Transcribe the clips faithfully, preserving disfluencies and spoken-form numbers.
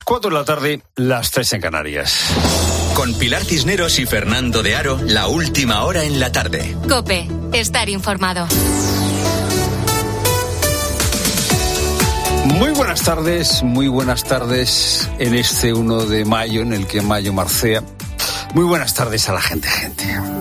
Cuatro de la tarde, las tres en Canarias. Con Pilar Cisneros y Fernando de Aro, la última hora en la tarde. COPE, estar informado. Muy buenas tardes, muy buenas tardes en este uno de mayo, en el que mayo marcea. Muy buenas tardes a la gente, gente.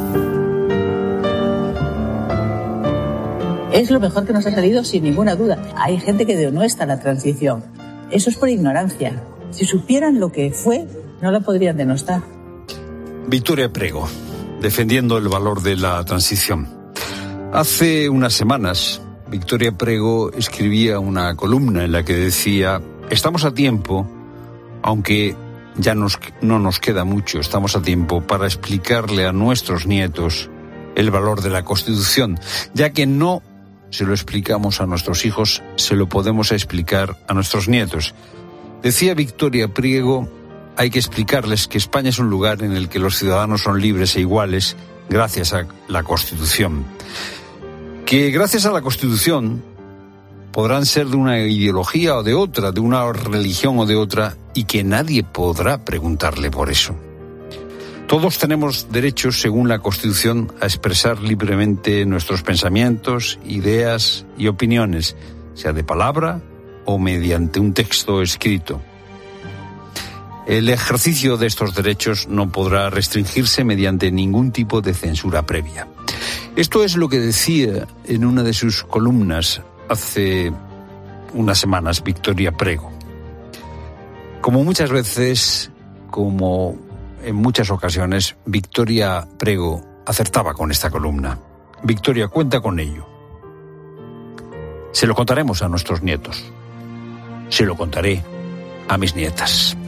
Es lo mejor que nos ha salido sin ninguna duda. Hay gente que denuestra la transición. Eso es por ignorancia. Si supieran lo que fue, no la podrían denostar. Victoria Prego, defendiendo el valor de la transición. Hace unas semanas, Victoria Prego escribía una columna en la que decía: estamos a tiempo, aunque ya nos, no nos queda mucho, estamos a tiempo para explicarle a nuestros nietos el valor de la Constitución, ya que no se lo explicamos a nuestros hijos, se lo podemos explicar a nuestros nietos. Decía Victoria Priego: hay que explicarles que España es un lugar en el que los ciudadanos son libres e iguales gracias a la Constitución. Que gracias a la Constitución podrán ser de una ideología o de otra, de una religión o de otra, y que nadie podrá preguntarle por eso. Todos tenemos derecho, según la Constitución, a expresar libremente nuestros pensamientos, ideas y opiniones, sea de palabra o mediante un texto escrito. El ejercicio de estos derechos no podrá restringirse mediante ningún tipo de censura previa. Esto es lo que decía en una de sus columnas hace unas semanas Victoria Prego. Como muchas veces, como en muchas ocasiones, Victoria Prego acertaba con esta columna. Victoria cuenta con ello. Se lo contaremos a nuestros nietos. Se lo contaré a mis nietas.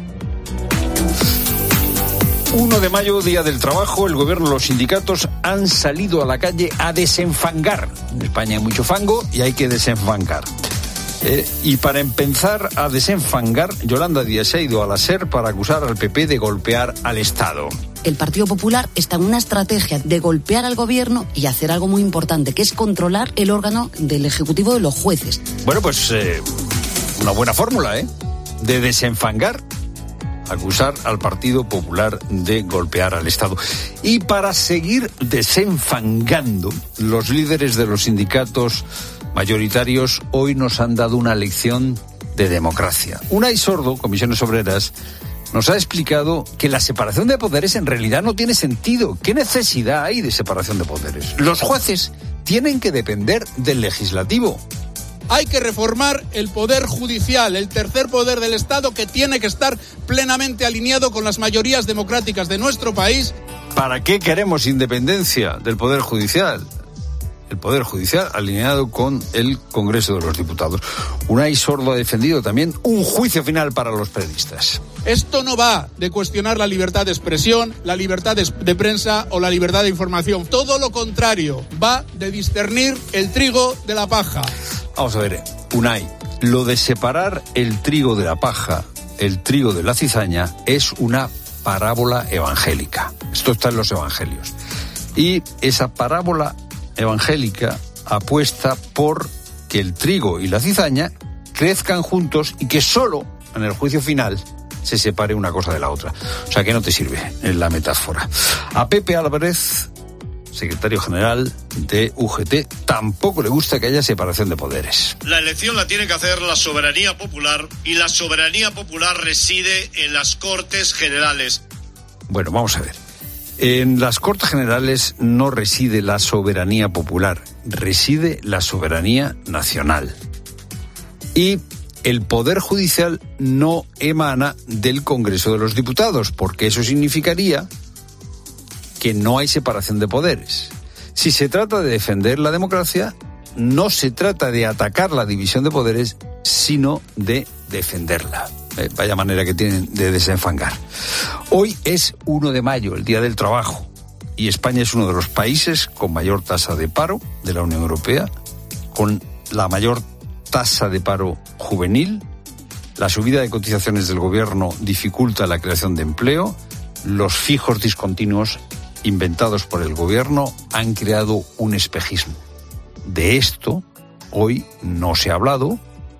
uno de mayo, Día del Trabajo, el gobierno y los sindicatos han salido a la calle a desenfangar. En España hay mucho fango y hay que desenfangar. Eh, y para empezar a desenfangar, Yolanda Díaz ha ido a la SER para acusar al P P de golpear al Estado. El Partido Popular está en una estrategia de golpear al gobierno y hacer algo muy importante, que es controlar el órgano del Ejecutivo de los jueces. Bueno, pues eh, una buena fórmula, ¿eh? De desenfangar. Acusar al Partido Popular de golpear al Estado. Y para seguir desenfangando, los líderes de los sindicatos mayoritarios hoy nos han dado una lección de democracia. Unai Sordo, Comisiones Obreras, nos ha explicado que la separación de poderes en realidad no tiene sentido. ¿Qué necesidad hay de separación de poderes? Los jueces tienen que depender del legislativo. Hay que reformar el poder judicial, el tercer poder del Estado, que tiene que estar plenamente alineado con las mayorías democráticas de nuestro país. ¿Para qué queremos independencia del poder judicial? El poder judicial alineado con el Congreso de los Diputados. Unai Sordo ha defendido también un juicio final para los periodistas. Esto no va de cuestionar la libertad de expresión, la libertad de, de prensa o la libertad de información. Todo lo contrario, va de discernir el trigo de la paja. Vamos a ver, Unai, lo de separar el trigo de la paja, el trigo de la cizaña, es una parábola evangélica. Esto está en los evangelios. Y esa parábola evangélica apuesta por que el trigo y la cizaña crezcan juntos y que solo en el juicio final se separe una cosa de la otra. O sea que no te sirve en la metáfora. A Pepe Álvarez, secretario general de U G T, tampoco le gusta que haya separación de poderes. La elección la tiene que hacer la soberanía popular y la soberanía popular reside en las Cortes Generales. Bueno, vamos a ver. En las Cortes Generales no reside la soberanía popular, reside la soberanía nacional. Y el Poder Judicial no emana del Congreso de los Diputados, porque eso significaría que no hay separación de poderes. Si se trata de defender la democracia, no se trata de atacar la división de poderes, sino de defenderla. Eh, vaya manera que tienen de desenfangar. Hoy es uno de mayo, el Día del Trabajo, y España es uno de los países con mayor tasa de paro de la Unión Europea, con la mayor tasa de paro juvenil. La subida de cotizaciones del gobierno dificulta la creación de empleo. Los fijos discontinuos inventados por el gobierno han creado un espejismo. De esto hoy no se ha hablado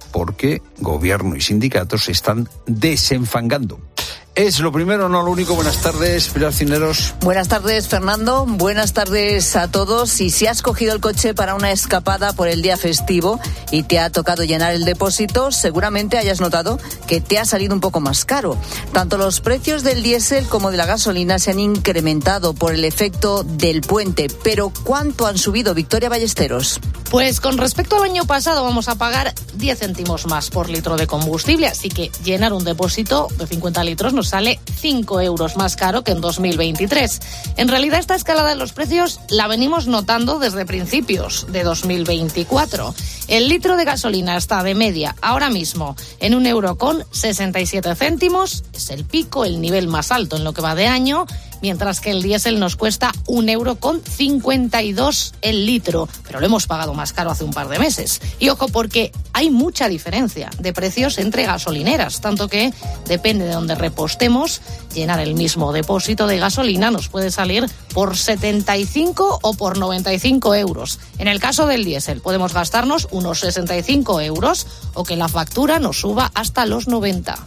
porque gobierno y sindicatos se están desenfangando. Es lo primero, no lo único. Buenas tardes, Pilar Cisneros. Buenas tardes, Fernando. Buenas tardes a todos. Y si has cogido el coche para una escapada por el día festivo y te ha tocado llenar el depósito, seguramente hayas notado que te ha salido un poco más caro. Tanto los precios del diésel como de la gasolina se han incrementado por el efecto del puente. Pero ¿cuánto han subido, Victoria Ballesteros? Pues con respecto al año pasado vamos a pagar diez céntimos más por litro de combustible, así que llenar un depósito de cincuenta litros nos sale cinco euros más caro que en dos mil veintitrés. En realidad esta escalada en los precios la venimos notando desde principios de dos mil veinticuatro. El litro de gasolina está de media ahora mismo en un euro con sesenta y siete céntimos, es el pico, el nivel más alto en lo que va de año, mientras que el diésel nos cuesta un euro con cincuenta y dos el litro, pero lo hemos pagado más caro hace un par de meses. Y ojo, porque hay mucha diferencia de precios entre gasolineras, tanto que depende de donde repostemos, llenar el mismo depósito de gasolina nos puede salir por setenta y cinco o por noventa y cinco euros. En el caso del diésel podemos gastarnos unos sesenta y cinco euros o que la factura nos suba hasta los noventa.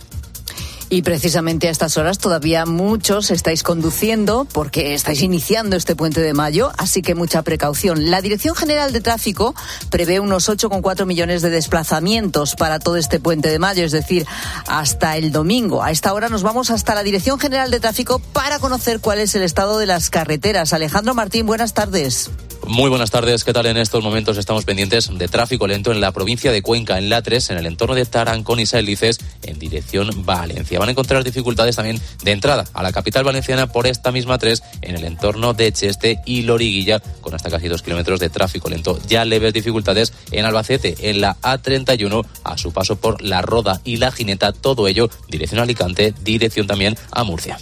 Y precisamente a estas horas todavía muchos estáis conduciendo porque estáis iniciando este puente de mayo, así que mucha precaución. La Dirección General de Tráfico prevé unos ocho coma cuatro millones de desplazamientos para todo este puente de mayo, es decir, hasta el domingo. A esta hora nos vamos hasta la Dirección General de Tráfico para conocer cuál es el estado de las carreteras. Alejandro Martín, buenas tardes. Muy buenas tardes, ¿qué tal? En estos momentos estamos pendientes de tráfico lento en la provincia de Cuenca, en la A tres, en el entorno de Tarancón y Saelices, en dirección Valencia. Van a encontrar dificultades también de entrada a la capital valenciana por esta misma A tres, en el entorno de Cheste y Loriguilla, con hasta casi dos kilómetros de tráfico lento. Ya leves dificultades en Albacete, en la A treinta y uno, a su paso por La Roda y La Gineta, todo ello dirección a Alicante, dirección también a Murcia.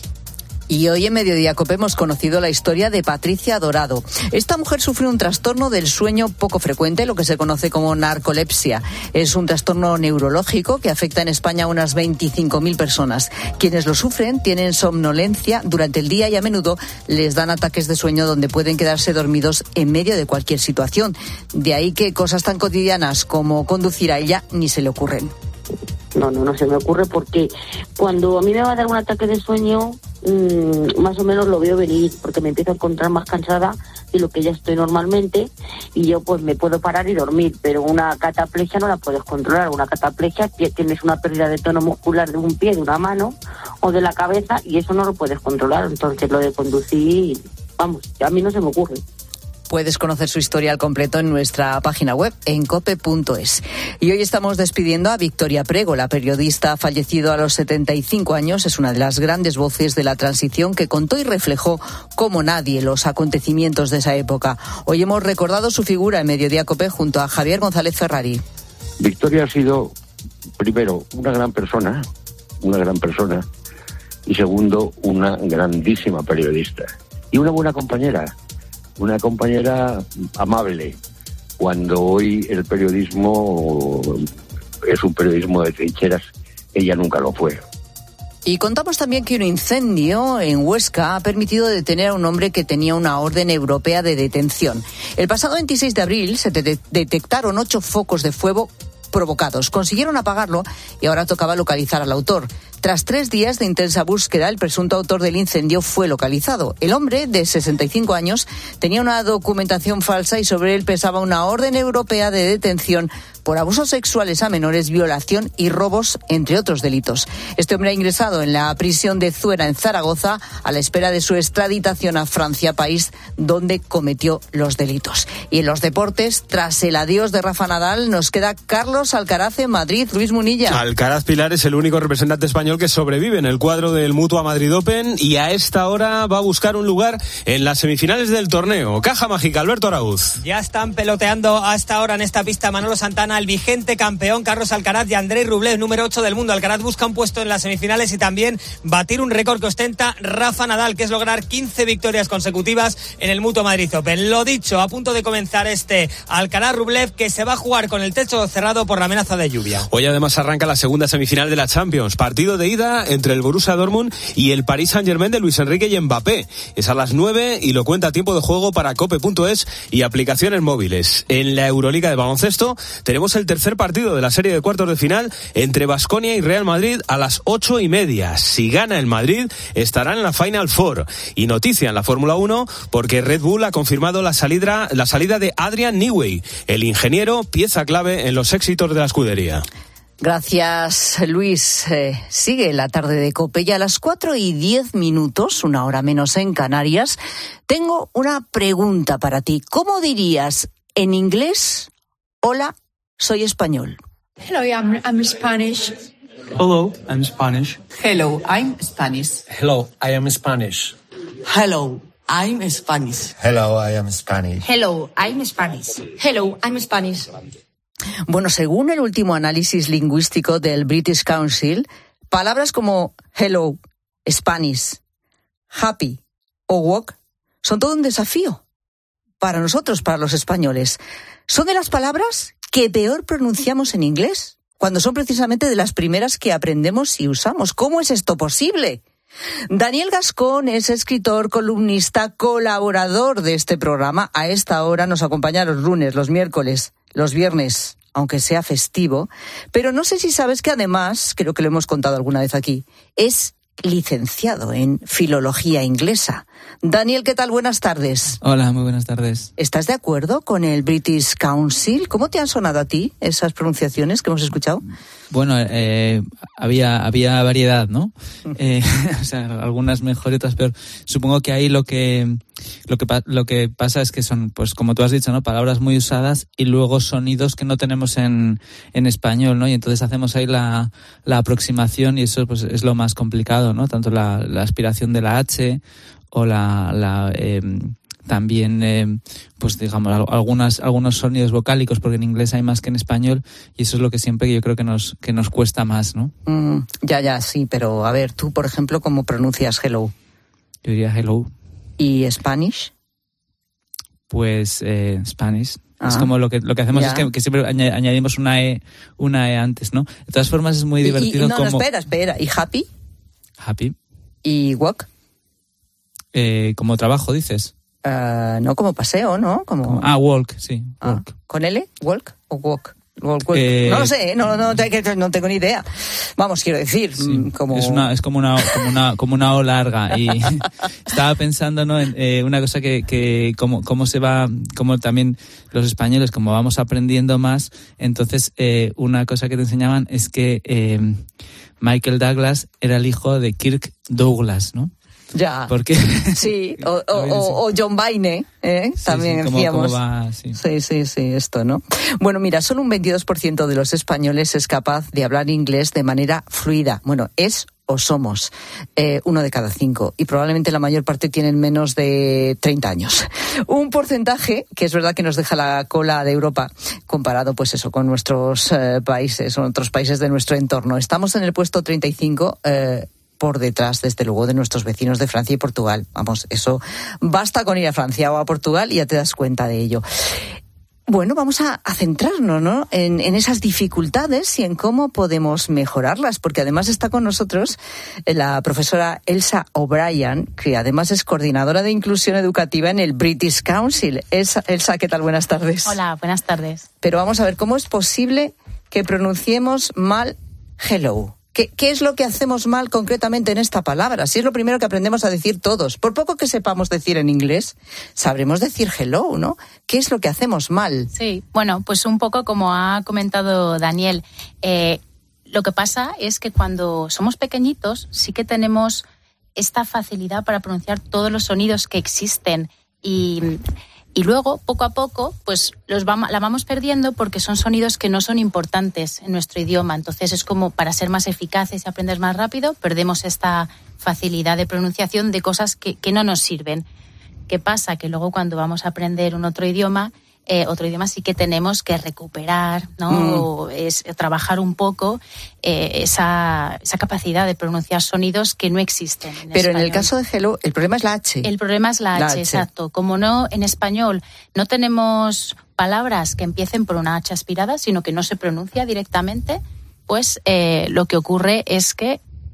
Y hoy en Mediodía Cope hemos conocido la historia de Patricia Dorado. Esta mujer sufre un trastorno del sueño poco frecuente, lo que se conoce como narcolepsia. Es un trastorno neurológico que afecta en España a unas veinticinco mil personas. Quienes lo sufren tienen somnolencia durante el día y a menudo les dan ataques de sueño donde pueden quedarse dormidos en medio de cualquier situación. De ahí que cosas tan cotidianas como conducir a ella ni se le ocurren. No, no, no se me ocurre porque cuando a mí me va a dar un ataque de sueño, mmm, más o menos lo veo venir, porque me empiezo a encontrar más cansada de lo que ya estoy normalmente y yo pues me puedo parar y dormir, pero una cataplegia no la puedes controlar. Una cataplegia tienes una pérdida de tono muscular de un pie, de una mano o de la cabeza y eso no lo puedes controlar. Entonces lo de conducir, vamos, a mí no se me ocurre. Puedes conocer su historia al completo en nuestra página web, en cope punto es. Y hoy estamos despidiendo a Victoria Prego, la periodista fallecido a los setenta y cinco años. Es una de las grandes voces de la transición que contó y reflejó como nadie los acontecimientos de esa época. Hoy hemos recordado su figura en Mediodía Cope junto a Javier González Ferrari. Victoria ha sido, primero, una gran persona, una gran persona, y segundo, una grandísima periodista. Y una buena compañera. Una compañera amable, cuando hoy el periodismo es un periodismo de trincheras, ella nunca lo fue. Y contamos también que un incendio en Huesca ha permitido detener a un hombre que tenía una orden europea de detención. El pasado veintiséis de abril se de- detectaron ocho focos de fuego provocados. Consiguieron apagarlo y ahora tocaba localizar al autor. Tras tres días de intensa búsqueda, el presunto autor del incendio fue localizado. El hombre, de sesenta y cinco años, tenía una documentación falsa y sobre él pesaba una orden europea de detención por abusos sexuales a menores, violación y robos, entre otros delitos. Este hombre ha ingresado en la prisión de Zuera, en Zaragoza, a la espera de su extraditación a Francia, país donde cometió los delitos. Y en los deportes, tras el adiós de Rafa Nadal, nos queda Carlos Alcaraz en Madrid. Luis Munilla. Alcaraz Pilar es el único representante español que sobrevive en el cuadro del Mutua Madrid Open y a esta hora va a buscar un lugar en las semifinales del torneo. Caja Mágica, Alberto Araúz. Ya están peloteando hasta ahora en esta pista Manolo Santana, el vigente campeón Carlos Alcaraz y Andrei Rublev, número ocho del mundo. Alcaraz busca un puesto en las semifinales y también batir un récord que ostenta Rafa Nadal, que es lograr quince victorias consecutivas en el Mutua Madrid Open. Lo dicho, a punto de comenzar este Alcaraz Rublev, que se va a jugar con el techo cerrado por la amenaza de lluvia. Hoy además arranca la segunda semifinal de la Champions, partido de ida entre el Borussia Dortmund y el Paris Saint-Germain de Luis Enrique y Mbappé. Es a las nueve y lo cuenta a tiempo de juego para cope punto es y aplicaciones móviles. En la Euroliga de baloncesto tenemos el tercer partido de la serie de cuartos de final entre Baskonia y Real Madrid a las ocho y media. Si gana el Madrid, estará en la Final Four. Y noticia en la Fórmula uno porque Red Bull ha confirmado la salida, la salida de Adrian Newey, el ingeniero, pieza clave en los éxitos de la escudería. Gracias, Luis. Eh, sigue la tarde de COPE y a las cuatro y diez minutos, una hora menos en Canarias, tengo una pregunta para ti. ¿Cómo dirías en inglés, hola, soy español? Hello, I'm, I'm Spanish. Hello, I'm Spanish. Hello, I'm Spanish. Hello, I am Spanish. Hello, I'm Spanish. Hello, I am Spanish. Hello, I'm Spanish. Hello, I'm Spanish. Bueno, según el último análisis lingüístico del British Council, palabras como hello, Spanish, happy o walk son todo un desafío para nosotros, para los españoles. Son de las palabras que peor pronunciamos en inglés, cuando son precisamente de las primeras que aprendemos y usamos. ¿Cómo es esto posible? Daniel Gascón es escritor, columnista, colaborador de este programa. A esta hora nos acompaña los lunes, los miércoles, los viernes, aunque sea festivo. Pero no sé si sabes que además, creo que lo hemos contado alguna vez aquí, es licenciado en filología inglesa. Daniel, ¿qué tal? Buenas tardes. Hola, muy buenas tardes. ¿Estás de acuerdo con el British Council? ¿Cómo te han sonado a ti esas pronunciaciones que hemos escuchado? Bueno, eh, había había variedad, ¿no? Eh, o sea, algunas mejor y otras peor. Supongo que ahí lo que lo que lo que pasa es que son, pues como tú has dicho, ¿no? Palabras muy usadas y luego sonidos que no tenemos en en español, ¿no? Y entonces hacemos ahí la la aproximación y eso pues es lo más complicado, ¿no? Tanto la, la aspiración de la H o la la eh, también, eh, pues digamos, algunas, algunos sonidos vocálicos, porque en inglés hay más que en español, y eso es lo que siempre yo creo que nos, que nos cuesta más, ¿no? Mm, ya, ya, sí, pero a ver, tú, por ejemplo, ¿cómo pronuncias hello? Yo diría hello. ¿Y Spanish? Pues eh, Spanish. Ah, es como lo que lo que hacemos ya. es que, que siempre añadimos una E, una E antes, ¿no? De todas formas es muy divertido. Y, y, no, como... no, espera, espera. ¿Y happy? Happy. ¿Y walk? Eh, como trabajo, dices. Uh, no, como paseo, ¿no? Como... como ah, walk, sí. Walk. Ah, ¿con L? ¿Walk o walk? walk, walk. Eh... No lo sé, no, no, no tengo ni idea. Vamos, quiero decir, sí, como... Es, una, es como una, como una, como una O larga. Y estaba pensando, ¿no? En eh, una cosa que, que cómo, cómo se va, como también los españoles, como vamos aprendiendo más, entonces eh, una cosa que te enseñaban es que eh, Michael Douglas era el hijo de Kirk Douglas, ¿no? Ya. ¿Por qué? Sí, o, o, o, o John Baine, ¿eh? Sí, También sí, ¿cómo, decíamos. cómo va? Sí. sí, sí, sí, esto, ¿no? Bueno, mira, solo un veintidós por ciento de los españoles es capaz de hablar inglés de manera fluida. Bueno, es o somos eh, uno de cada cinco, y probablemente la mayor parte tienen menos de treinta años. Un porcentaje que es verdad que nos deja la cola de Europa comparado, pues eso, con nuestros eh, países o otros países de nuestro entorno. Estamos en el puesto treinta y cinco, eh, por detrás, desde luego, de nuestros vecinos de Francia y Portugal. Vamos, eso basta con ir a Francia o a Portugal y ya te das cuenta de ello. Bueno, vamos a, a centrarnos, ¿no? en, en esas dificultades y en cómo podemos mejorarlas, porque además está con nosotros la profesora Elsa O'Brien, que además es coordinadora de inclusión educativa en el British Council. Elsa, Elsa, ¿qué tal? Buenas tardes. Hola, buenas tardes. Pero vamos a ver, ¿cómo es posible que pronunciemos mal hello? ¿Qué, ¿Qué es lo que hacemos mal concretamente en esta palabra? Si es lo primero que aprendemos a decir todos. Por poco que sepamos decir en inglés, sabremos decir hello, ¿no? ¿Qué es lo que hacemos mal? Sí, bueno, pues un poco como ha comentado Daniel. Eh, lo que pasa es que cuando somos pequeñitos sí que tenemos esta facilidad para pronunciar todos los sonidos que existen y... Y luego, poco a poco, pues los vamos, la vamos perdiendo porque son sonidos que no son importantes en nuestro idioma. Entonces es como para ser más eficaces y aprender más rápido, perdemos esta facilidad de pronunciación de cosas que, que no nos sirven. ¿Qué pasa? Que luego cuando vamos a aprender un otro idioma, eh, otro idioma sí que tenemos que recuperar, ¿no? Mm. O es trabajar un poco eh, esa, esa capacidad de pronunciar sonidos que no existen en Pero español. En el caso de hello, el problema es la H. El problema es la, la H, H, exacto. Como no en español no tenemos palabras que empiecen por una H aspirada, sino que no se pronuncia directamente, pues eh, lo que ocurre es que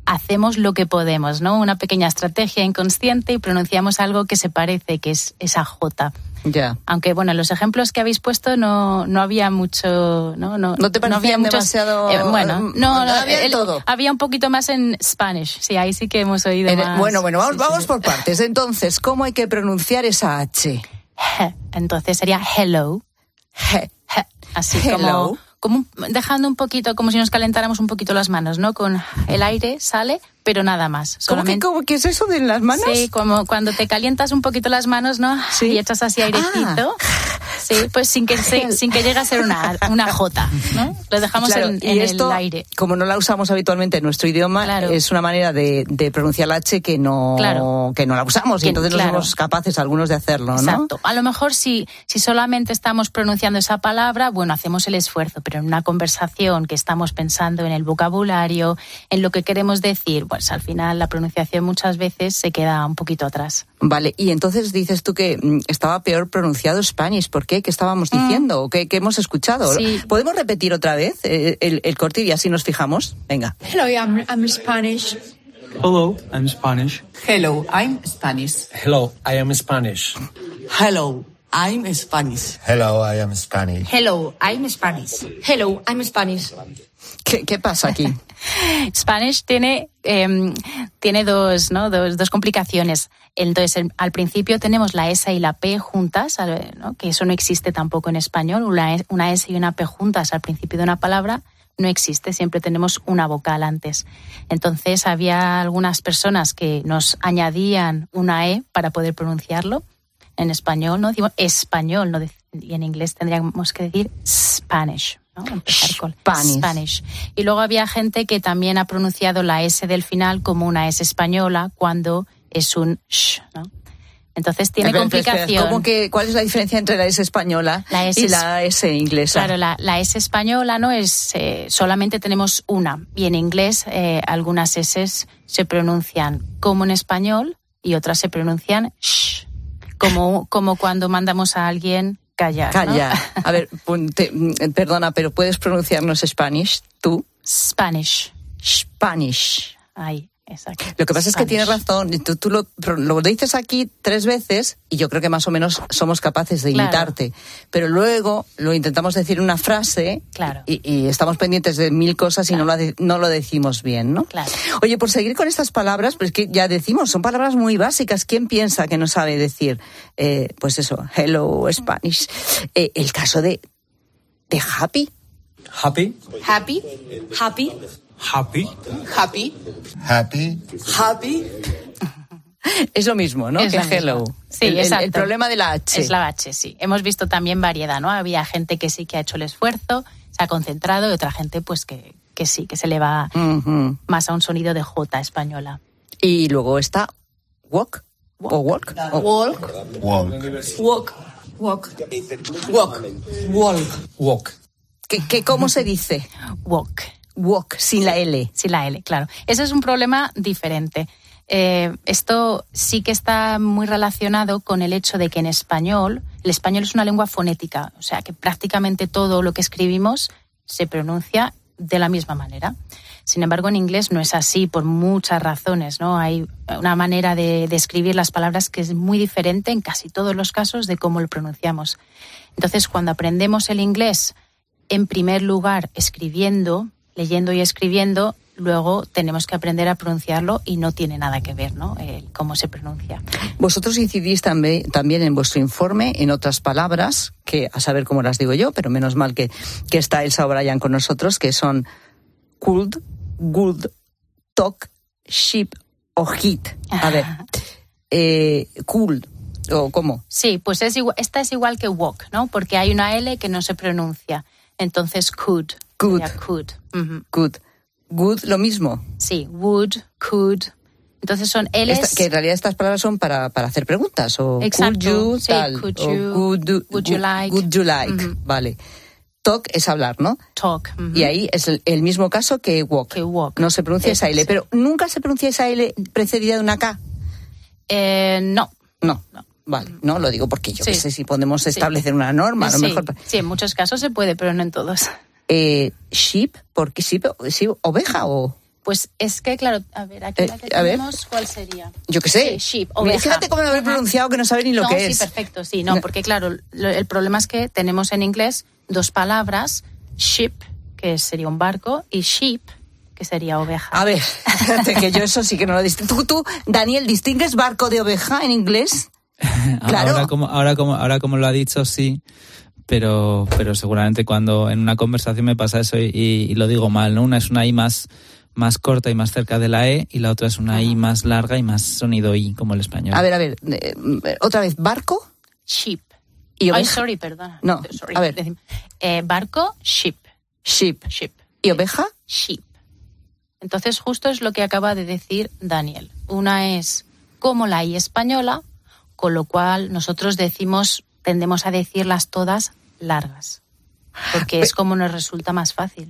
hacemos lo que podemos, ¿no? Una pequeña estrategia inconsciente y pronunciamos algo que se parece, que es esa J. Ya. Aunque, bueno, los ejemplos que habéis puesto no, no había mucho... No, no, ¿No te parecían no había muchos, demasiado...? Eh, bueno, no, no, había el, todo. Había un poquito más en Spanish. Sí, ahí sí que hemos oído En, más. bueno, bueno, vamos, sí, vamos sí, por sí. partes. Entonces, ¿cómo hay que pronunciar esa H? Entonces sería hello. He. He. Así Hello. como... como un- dejando un poquito, como si nos calentáramos un poquito las manos, ¿no? Con el aire sale, pero nada más. ¿Cómo que, Solamente... cómo, ¿Qué es eso de las manos? Sí, como cuando te calientas un poquito las manos, ¿no? Sí. Y echas así airecito. Sí, pues sin que se- sin que llegue a ser una, una J, ¿no? Lo dejamos Claro, en, y en esto, el aire. como no la usamos habitualmente en nuestro idioma, Claro. es una manera de, de pronunciar la H que no, Claro. que no la usamos y Que- entonces claro. no somos capaces algunos de hacerlo, ¿no? Exacto. A lo mejor si, si solamente estamos pronunciando esa palabra, bueno, hacemos el esfuerzo, pero en una conversación que estamos pensando en el vocabulario, en lo que queremos decir, pues al final la pronunciación muchas veces se queda un poquito atrás. Vale, y entonces dices tú que mm, estaba peor pronunciado Spanish. ¿Por qué? ¿Qué estábamos diciendo? ¿O ¿Qué, qué hemos escuchado? Sí. ¿Podemos repetir otra vez eh, el, el corte y así nos fijamos? Venga. Hello, I'm, I'm Spanish. Hello, I'm Spanish. Hello, I'm Spanish. Hello, I am Spanish. Hello, I'm Spanish. Hello, I am Spanish. Hello, I'm Spanish. Hello, I'm Spanish. ¿Qué, qué pasa aquí? Spanish tiene, eh, tiene dos, ¿no? dos, dos complicaciones. Entonces, el- al principio tenemos la S y la P juntas, ¿no? Que eso no existe tampoco en español. Una, una S y una P juntas al principio de una palabra no existe, siempre tenemos una vocal antes. Entonces, había algunas personas que nos añadían una E para poder pronunciarlo. En español, ¿no? Decimos español, ¿no? Y en inglés tendríamos que decir Spanish, ¿no? Empezar con Spanish. Spanish. Y luego había gente que también ha pronunciado la S del final como una S española cuando es un sh, ¿no? Entonces tiene Espera, espera, espera. complicación. ¿Cómo que, ¿Cuál es la diferencia entre la S española La S y es- la S inglesa? Claro, la, la S española no es eh, solamente tenemos una y en inglés eh, algunas S se pronuncian como en español y otras se pronuncian sh, como como cuando mandamos a alguien callar. ¿no? Calla. A ver, ponte- mm, perdona, pero ¿puedes pronunciarnos Spanish tú? Spanish. Spanish. Ahí, exacto. Lo que pasa es que Spanish. tienes razón. Tú, tú lo, lo dices aquí tres veces y yo creo que más o menos somos capaces de Claro. imitarte. Pero luego lo intentamos decir una frase Claro. y, y estamos pendientes de mil cosas y no lo, de- no lo decimos bien, ¿no? Claro. Oye, por seguir con estas palabras, pues que ya decimos, son palabras muy básicas. ¿Quién piensa que no sabe decir, eh, pues eso, hello Spanish? Eh, el caso de, de happy. Happy. Happy. Happy. Happy. Happy. Happy. Happy. Es lo mismo, ¿no? Es que lo mismo. hello. Sí, el, el- exacto. el problema de la H. Es la H, sí. Hemos visto también variedad, ¿no? Había gente que sí que ha hecho el esfuerzo, se ha concentrado, y otra gente pues que, que sí, que se le va Ujú. más a un sonido de J española. Y luego está walk, o walk. o- Walk. Walk. Walk. Walk. Walk. Walk. Walk. ¿Qué, qué- ¿Cómo se dice? Walk. Walk, sin la L. Sí, la L, claro. Ese es un problema diferente. Eh, esto sí que está muy relacionado con el hecho de que en español, el español es una lengua fonética, o sea que prácticamente todo lo que escribimos se pronuncia de la misma manera. Sin embargo, en inglés no es así por muchas razones, ¿no? Hay una manera de, de escribir las palabras que es muy diferente en casi todos los casos de cómo lo pronunciamos. Entonces, cuando aprendemos el inglés, en primer lugar, escribiendo, leyendo y escribiendo, luego tenemos que aprender a pronunciarlo y no tiene nada que ver, ¿no? El cómo se pronuncia. Vosotros incidís también, también en vuestro informe en otras palabras, que a saber cómo las digo yo, pero menos mal que, que está Elsa O'Brien con nosotros, que son could, good, talk, ship o hit. A ver, eh, cool, o ¿cómo? Sí, pues es igual, esta es igual que walk, ¿no? Porque hay una L que no se pronuncia. Entonces, could. Could. sería could. Ujú. Good. Good, lo mismo. Sí, would, could. Entonces son L's. Esta- que en realidad estas palabras son para, para hacer preguntas, o Exacto, could you, sí, tal, could o you, could you, would you would- like. would you like, Ujú. vale. Talk es hablar, ¿no? Talk. Ujú. Y ahí es el, el mismo caso que walk. Que walk. No se pronuncia Es- esa L, sí. pero nunca se pronuncia esa L precedida de una K. Eh, no. No, vale, no lo digo porque yo Sí. qué sé si podemos Sí. establecer una norma, a lo sí, mejor. sí, en muchos casos se puede, pero no en todos. Eh, sheep, porque sheep, sheep, oveja o Pues es que, claro, a ver, aquí Eh, la que a ver. tenemos, ¿cuál sería? Yo qué sé. Sí, sheep, Mira, oveja. fíjate cómo lo haber pronunciado que no sabe ni lo no, que sí, es. perfecto, sí, no, porque claro, lo- el problema es que tenemos en inglés dos palabras, ship, que sería un barco, y sheep, que sería oveja. A ver, fíjate que yo eso sí que no lo distingo. ¿Tú, tú, Daniel, distingues barco de oveja en inglés? Claro. Ahora como, ahora como, ahora como lo ha dicho, sí. Pero, pero seguramente cuando en una conversación me pasa eso y, y lo digo mal, ¿no? Una es una I más, más corta y más cerca de la E y la otra es una I más larga y más sonido I, como el español. A ver, a ver, eh, otra vez, barco. Sheep. ¿Y Ay, oveja? sorry, perdona. No, Sorry. a ver. Decim- Eh, barco, ship. Sheep. Sheep. ¿Y oveja? Sheep. Entonces, justo es lo que acaba de decir Daniel. Una es como la I española, con lo cual nosotros decimos, tendemos a decirlas todas largas, porque es como nos resulta más fácil.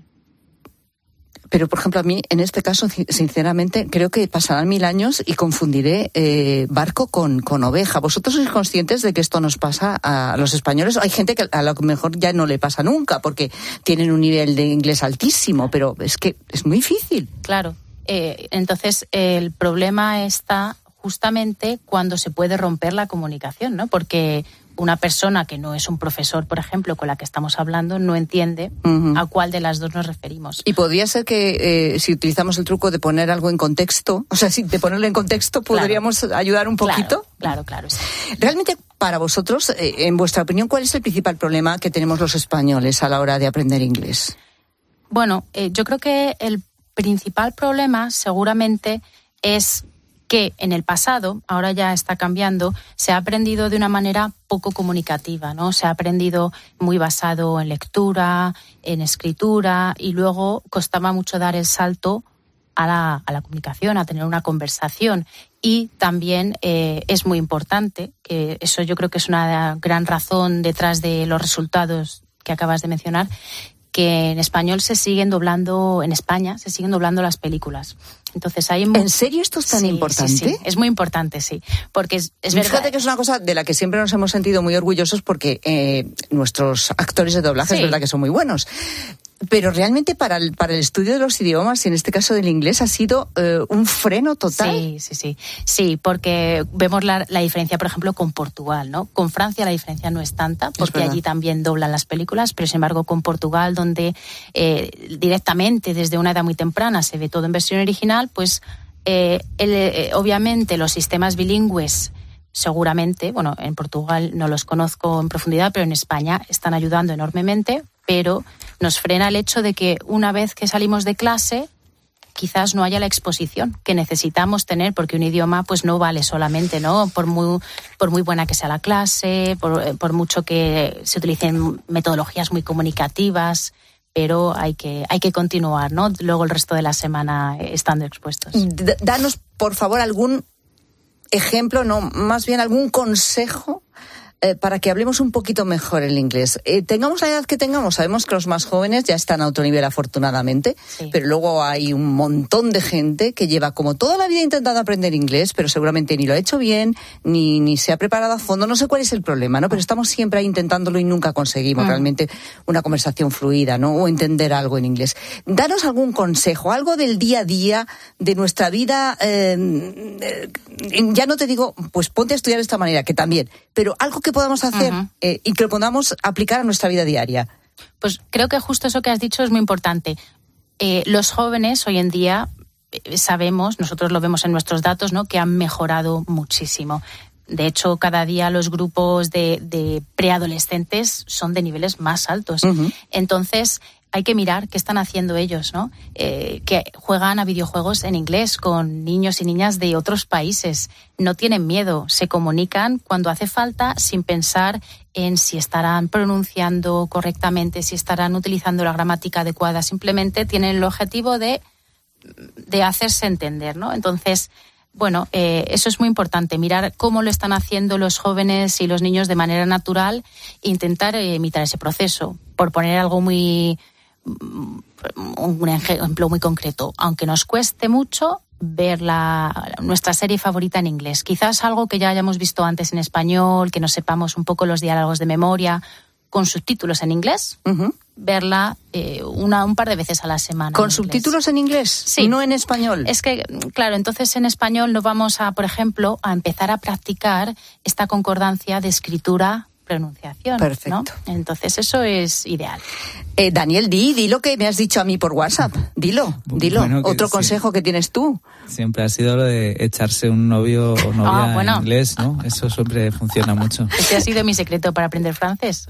Pero, por ejemplo, a mí, en este caso, ci- sinceramente, creo que pasarán mil años y confundiré eh, barco con, con oveja. ¿Vosotros sois conscientes de que esto nos pasa a los españoles? Hay gente que a lo mejor ya no le pasa nunca, porque tienen un nivel de inglés altísimo, pero es que es muy difícil. Claro. Eh, entonces, el problema está justamente cuando se puede romper la comunicación, ¿no? Porque una persona que no es un profesor, por ejemplo, con la que estamos hablando, no entiende Ujú. a cuál de las dos nos referimos. Y podría ser que eh, si utilizamos el truco de poner algo en contexto, o sea, si de ponerlo en contexto, podríamos ayudar un poquito. Claro, claro, claro. Sí. Realmente, para vosotros, eh, en vuestra opinión, ¿cuál es el principal problema que tenemos los españoles a la hora de aprender inglés? Bueno, eh, yo creo que el principal problema seguramente es que en el pasado, ahora ya está cambiando, se ha aprendido de una manera poco comunicativa, ¿no? Se ha aprendido muy basado en lectura, en escritura, y luego costaba mucho dar el salto a la, a la comunicación, a tener una conversación. Y también eh, es muy importante, que eso yo creo que es una gran razón detrás de los resultados que acabas de mencionar, que en español se siguen doblando, en España se siguen doblando las películas. Entonces hay mu- ¿En serio esto es tan Sí, importante? sí, sí. Es muy importante, sí. Porque es, es verdad. Fíjate que es una cosa de la que siempre nos hemos sentido muy orgullosos porque eh, nuestros actores de doblaje Sí. es verdad que son muy buenos. Pero realmente para el, para el estudio de los idiomas, y en este caso del inglés, ha sido eh, un freno total. Sí, sí, sí. Sí, porque vemos la, la diferencia, por ejemplo, con Portugal, ¿no? Con Francia la diferencia no es tanta, porque verdad. allí también doblan las películas, pero sin embargo con Portugal, donde eh, directamente desde una edad muy temprana se ve todo en versión original, pues eh, el, eh, obviamente los sistemas bilingües seguramente, bueno, en Portugal no los conozco en profundidad, pero en España están ayudando enormemente, pero nos frena el hecho de que una vez que salimos de clase quizás no haya la exposición que necesitamos tener, porque un idioma pues no vale solamente, ¿no? Por muy, por muy buena que sea la clase, por, por mucho que se utilicen metodologías muy comunicativas, pero hay que, hay que continuar, ¿no? Luego el resto de la semana estando expuestos. D- danos, por favor, algún ejemplo, no, más bien algún consejo eh, para que hablemos un poquito mejor el inglés. Eh, tengamos la edad que tengamos, sabemos que los más jóvenes ya están a otro nivel afortunadamente, Sí. pero luego hay un montón de gente que lleva como toda la vida intentando aprender inglés, pero seguramente ni lo ha hecho bien, ni, ni se ha preparado a fondo, no sé cuál es el problema, ¿no? Pero estamos siempre ahí intentándolo y nunca conseguimos Mm. realmente una conversación fluida, ¿no? O entender algo en inglés. Danos algún consejo, algo del día a día, de nuestra vida, eh, eh, ya no te digo, pues ponte a estudiar de esta manera, que también, pero algo que podamos hacer Ujú. eh, y que lo podamos aplicar a nuestra vida diaria. Pues creo que justo eso que has dicho es muy importante. Eh, los jóvenes hoy en día eh, sabemos, nosotros lo vemos en nuestros datos, ¿no? Que han mejorado muchísimo. De hecho, cada día los grupos de, de preadolescentes son de niveles más altos. Ujú. Entonces, hay que mirar qué están haciendo ellos, ¿no? Eh, que juegan a videojuegos en inglés con niños y niñas de otros países. No tienen miedo, se comunican cuando hace falta sin pensar en si estarán pronunciando correctamente, si estarán utilizando la gramática adecuada. Simplemente tienen el objetivo de, de hacerse entender, ¿no? Entonces, bueno, eh, eso es muy importante, mirar cómo lo están haciendo los jóvenes y los niños de manera natural e intentar eh, imitar ese proceso. Por poner algo muy... un ejemplo muy concreto, aunque nos cueste mucho ver la, nuestra serie favorita en inglés. Quizás algo que ya hayamos visto antes en español, que no sepamos un poco los diálogos de memoria, con subtítulos en inglés, uh-huh. verla eh, una, un par de veces a la semana. ¿Con en subtítulos en inglés? Sí. ¿No en español? Es que, claro, entonces en español nos vamos a, por ejemplo, a empezar a practicar esta concordancia de escritura, pronunciación. Perfecto. ¿no? Entonces eso es ideal. Eh, Daniel, di, di lo que me has dicho a mí por WhatsApp. Dilo, dilo. Bueno, que, Otro sí. consejo que tienes tú. Siempre ha sido lo de echarse un novio o novia ah, bueno. en inglés, ¿no? Eso siempre funciona mucho. Este ha sido mi secreto para aprender francés.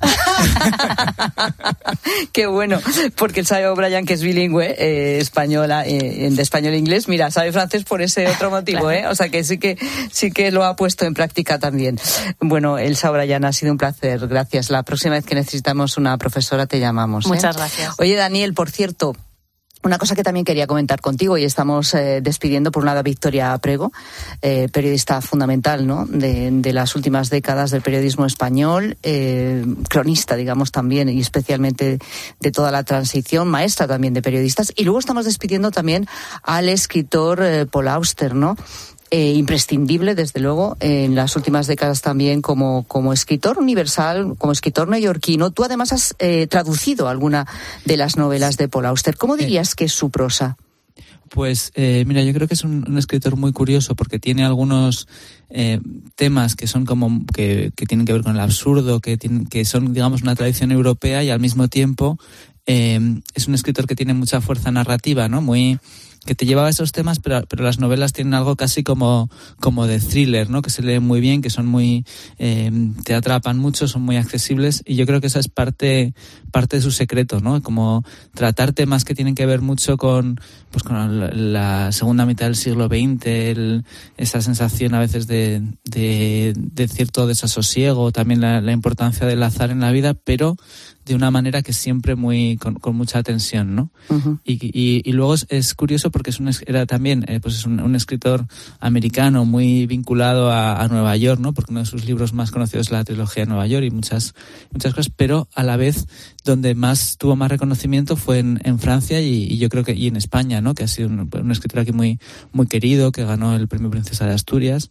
Qué bueno, porque el sabe O'Brien, que es bilingüe, eh, española, eh, de español e inglés, mira, sabe francés por ese otro motivo, claro. ¿eh? O sea que sí que sí que lo ha puesto en práctica también. Bueno, Elsa O'Brien, ha sido un placer, gracias. La próxima vez que necesitamos una profesora te llamamos. ¿eh? Muchas gracias. Oye, Daniel, por cierto, una cosa que también quería comentar contigo, y estamos eh, despidiendo por un lado a Victoria Prego, eh, periodista fundamental, ¿no?, de, de las últimas décadas del periodismo español, eh, cronista, digamos, también, y especialmente de toda la transición, maestra también de periodistas. Y luego estamos despidiendo también al escritor eh, Paul Auster, ¿no?, Eh, imprescindible, desde luego, en las últimas décadas también como, como escritor universal, como escritor neoyorquino. Tú además has eh, traducido alguna de las novelas de Paul Auster. ¿Cómo dirías eh, que es su prosa? Pues eh, mira, yo creo que es un, un escritor muy curioso porque tiene algunos eh, temas que son como que, que tienen que ver con el absurdo, que, tienen, que son, digamos, una tradición europea, y al mismo tiempo eh, es un escritor que tiene mucha fuerza narrativa, ¿no? Muy que te lleva a esos temas, pero, pero las novelas tienen algo casi como, como de thriller, ¿no? Que se leen muy bien, que son muy, eh, te atrapan mucho, son muy accesibles, y yo creo que esa es parte, parte de su secreto, ¿no? Como tratar temas que tienen que ver mucho con, pues con la, la segunda mitad del siglo veinte, el, esa sensación a veces de, de, de cierto desasosiego, también la, la importancia del azar en la vida, pero de una manera que siempre muy, con, con mucha tensión, ¿no? Uh-huh. Y, y, y luego es, es curioso porque es un, era también, eh, pues es un, un escritor americano muy vinculado a, a Nueva York, ¿no? Porque uno de sus libros más conocidos es la trilogía de Nueva York y muchas, muchas cosas, pero a la vez donde más tuvo más reconocimiento fue en, en Francia y, y yo creo que, y en España, ¿no? Que ha sido un, un escritor aquí muy, muy querido, que ganó el premio Princesa de Asturias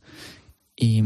y,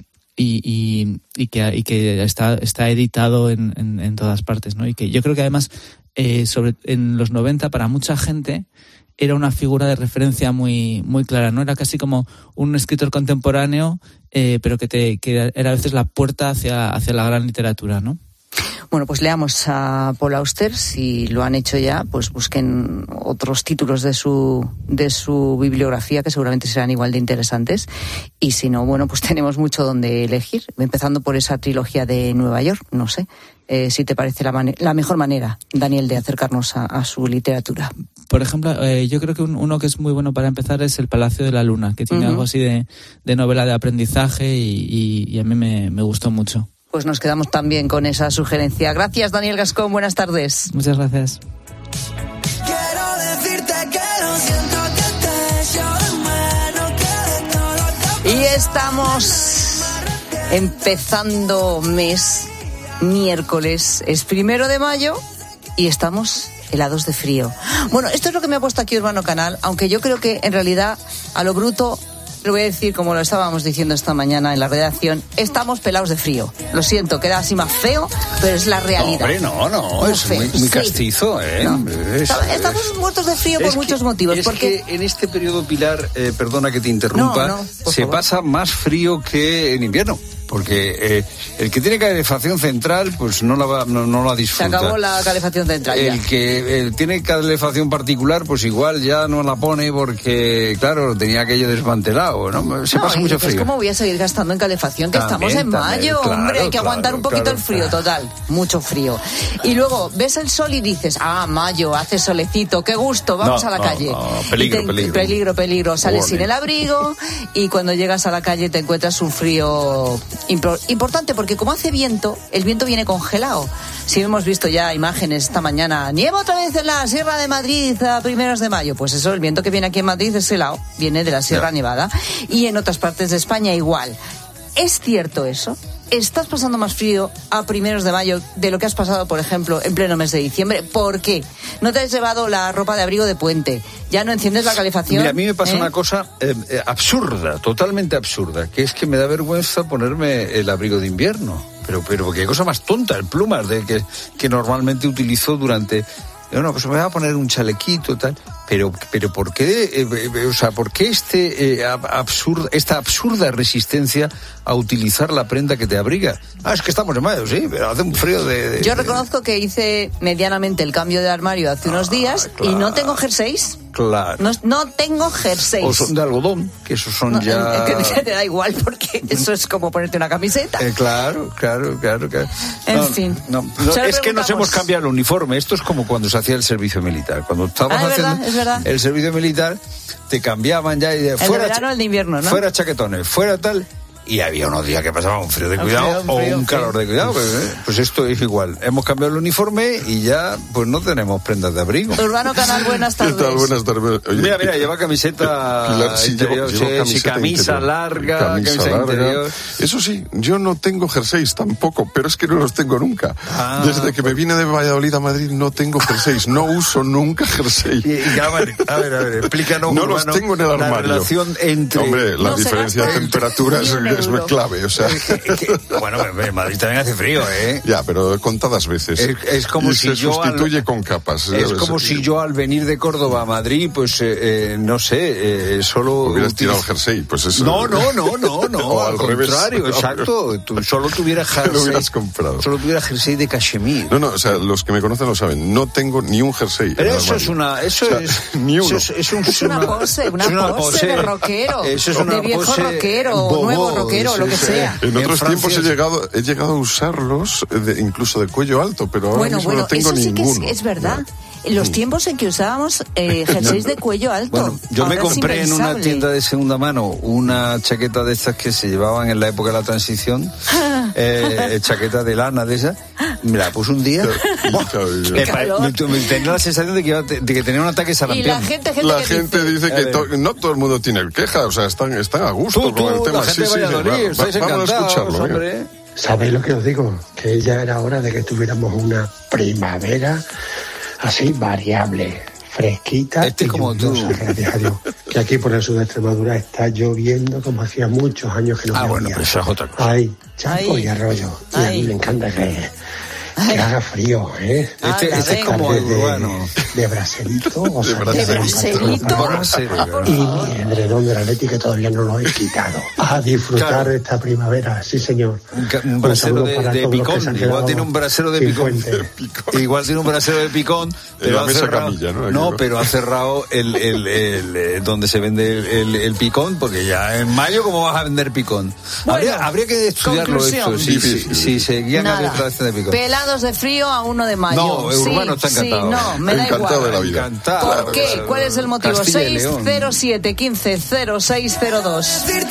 Y, y, y que, y que está, está editado en, en, en todas partes, ¿no? Y que yo creo que además, eh, sobre, en los noventa, para mucha gente, era una figura de referencia muy, muy clara, ¿no? Era casi como un escritor contemporáneo, eh, pero que, te, que era a veces la puerta hacia, hacia la gran literatura, ¿no? Bueno, pues leamos a Paul Auster. Si lo han hecho ya, pues busquen otros títulos de su de su bibliografía que seguramente serán igual de interesantes. Y si no, bueno, pues tenemos mucho donde elegir, empezando por esa trilogía de Nueva York. No sé eh, si te parece la, man- la mejor manera, Daniel, de acercarnos a, a su literatura. Por ejemplo, eh, yo creo que un, uno que es muy bueno para empezar es El Palacio de la Luna, que tiene uh-huh. algo así de, de novela de aprendizaje y, y, y a mí me, me gustó mucho. Pues nos quedamos también con esa sugerencia. Gracias, Daniel Gascón. Buenas tardes. Muchas gracias. Quiero decirte que lo siento, que te echo de menos, que de todo te... Y estamos empezando mes, miércoles, es primero de mayo y estamos helados de frío. Bueno, esto es lo que me ha puesto aquí Urbano Canal, aunque yo creo que en realidad a lo bruto lo voy a decir como lo estábamos diciendo esta mañana en la redacción, estamos pelados de frío. Lo siento, queda así más feo, pero es la realidad. No, hombre, no, no, muy es muy, muy castizo, sí. ¿eh? No. Es, estamos es, muertos de frío por que, muchos motivos. Es porque que en este periodo, Pilar, eh, perdona que te interrumpa, no, no, se favor. pasa más frío que en invierno. Porque eh, el que tiene calefacción central, pues no la va, no, no la disfruta. Se acabó la calefacción central. El ya. que el, tiene calefacción particular, pues igual ya no la pone porque, claro, tenía aquello desmantelado, ¿no? Se no, pasa mucho frío. ¿Cómo voy a seguir gastando en calefacción? Que también, estamos en mayo, también, hombre, claro, hay que aguantar claro, un poquito claro, el frío, claro. total, mucho frío. Y luego ves el sol y dices, ah, mayo, hace solecito, qué gusto, vamos no, a la no, calle. No, peligro, te, peligro. Peligro, peligro, sales Warning. sin el abrigo y cuando llegas a la calle te encuentras un frío impro- importante porque como hace viento, el viento viene congelado. Si hemos visto ya imágenes esta mañana, nieva otra vez en la Sierra de Madrid a primeros de mayo, pues eso, el viento que viene aquí en Madrid es helado, viene de la Sierra yeah. Nevada y en otras partes de España igual. ¿Es cierto eso? ¿Estás pasando más frío a primeros de mayo de lo que has pasado, por ejemplo, en pleno mes de diciembre? ¿Por qué? ¿No te has llevado la ropa de abrigo de puente? ¿Ya no enciendes la calefacción? Mira, a mí me pasa ¿Eh? una cosa eh, eh, absurda, totalmente absurda, que es que me da vergüenza ponerme el abrigo de invierno. pero, pero qué cosa más tonta, el plumas de que, que normalmente utilizó durante... No, pues me voy a poner un chalequito, tal... Pero, pero ¿por qué, eh, eh, o sea, por qué este eh, absurd, esta absurda resistencia a utilizar la prenda que te abriga? Ah, es que estamos en mayo, sí, pero hace un frío de... de Yo reconozco que hice medianamente el cambio de armario hace unos ah, días claro. y no tengo jerseys. Claro. No, no tengo jerseys. O son de algodón, que esos son no, ya... Es que te da igual porque eso es como ponerte una camiseta. Eh, claro, claro, claro. claro. En no, fin. No, no, es que nos hemos cambiado el uniforme. Esto es como cuando se hacía el servicio militar. Cuando estábamos ah, es haciendo verdad, es verdad. el servicio militar, te cambiaban ya y de, el fuera, de verano, el de invierno, ¿no? Fuera chaquetones, fuera tal... Y había unos días que pasaba un frío de cuidado frío, frío, o un frío. calor de cuidado. Pues, eh, pues esto es igual. Hemos cambiado el uniforme y ya pues no tenemos prendas de abrigo. Urbano Canal, buenas tardes. ¿Qué tal? Buenas tardes. Oye, mira, mira, lleva camiseta Pilar, sí, interior, llevo, llevo camiseta sí, camisa interior. larga, camisa, camisa larga. interior. Eso sí, yo no tengo jerseys tampoco, pero es que no los tengo nunca. Ah, Desde que pues... me vine de Valladolid a Madrid no tengo jerseys, no uso nunca jersey. Y, y, a, ver, a ver, a ver, explícanos. No Urbano, los tengo en el armario. La relación entre... Hombre, la no diferencia de temperaturas es muy clave. O sea. que, que, bueno, en Madrid también hace frío, ¿eh? Ya, pero contadas veces. Es, es como y si se yo sustituye al, con capas. Es ¿sabes? como si yo al venir de Córdoba a Madrid, pues, eh, eh, no sé, eh, solo... Hubieras tirado el jersey, pues eso... No, no, no, no, no, o al, al contrario, revés. exacto. Tú solo tuvieras jersey... Lo hubieras comprado. Solo tuvieras jersey de cachemir. No, no, o sea, los que me conocen lo saben, no tengo ni un jersey. Pero eso es una... Eso o sea, es... Ni uno. Eso es, es, un, es una pose, una, es una pose, pose de rockero. Eso es una de viejo pose rockero, bobo, nuevo rockero, lo que sea. En otros en tiempos he llegado, he llegado a usarlos, de, incluso de cuello alto, pero ahora bueno, mismo bueno, no tengo eso sí ninguno. Que es, es verdad. En los tiempos en que usábamos eh, jerseys de cuello alto. Bueno, yo ahora me compré en una tienda de segunda mano una chaqueta de estas que se llevaban en la época de la transición, eh, chaqueta de lana de esa, me la puse un día. Me tenía la sensación de que, iba, de que tenía un ataque sarampión. Y la gente, gente, la que gente dice, dice que to, no todo el mundo tiene queja, o sea, están, están a gusto tú, con tú, el tema. La gente sí, de Valladolid, sí, sí, va, vamos a escucharlo. Hombre. ¿Sabéis lo que os digo? Que ya era hora de que tuviéramos una primavera así variable, fresquita. Este y como tú. Gracias a Dios. Que aquí por el sur de Extremadura está lloviendo como hacía muchos años que no Ah, llovía. bueno, pero eso es otra cosa. Hay chapo y arroyo. Y a mí me encanta que, que haga frío, ¿eh? Este, este es como el urbano. De, de braserito. O sea, ¿De braserito? Y mi edredón de la Leti que todavía no lo he quitado. A disfrutar claro. de esta primavera, sí señor. Un, un brasero de, de picón. Igual tiene un brasero de picón. de picón. Igual tiene un brasero de picón. Pero la ha mesa cerrado, camilla, ¿no? No, pero ha cerrado el, el, el, el donde se vende el, el, el picón, porque ya en mayo, ¿cómo vas a vender picón? Bueno, habría, habría que estudiarlo conclusión. esto. Si sí, sí, sí, sí, seguían a la de picón. Pelados de frío a uno de mayo. No, Urbano sí, está encantado. Sí, no, me da encantado igual. de la vida. Encantado. ¿Por claro, qué? claro. ¿Cuál es el motivo? seis cero siete, quince, cero seis cero dos.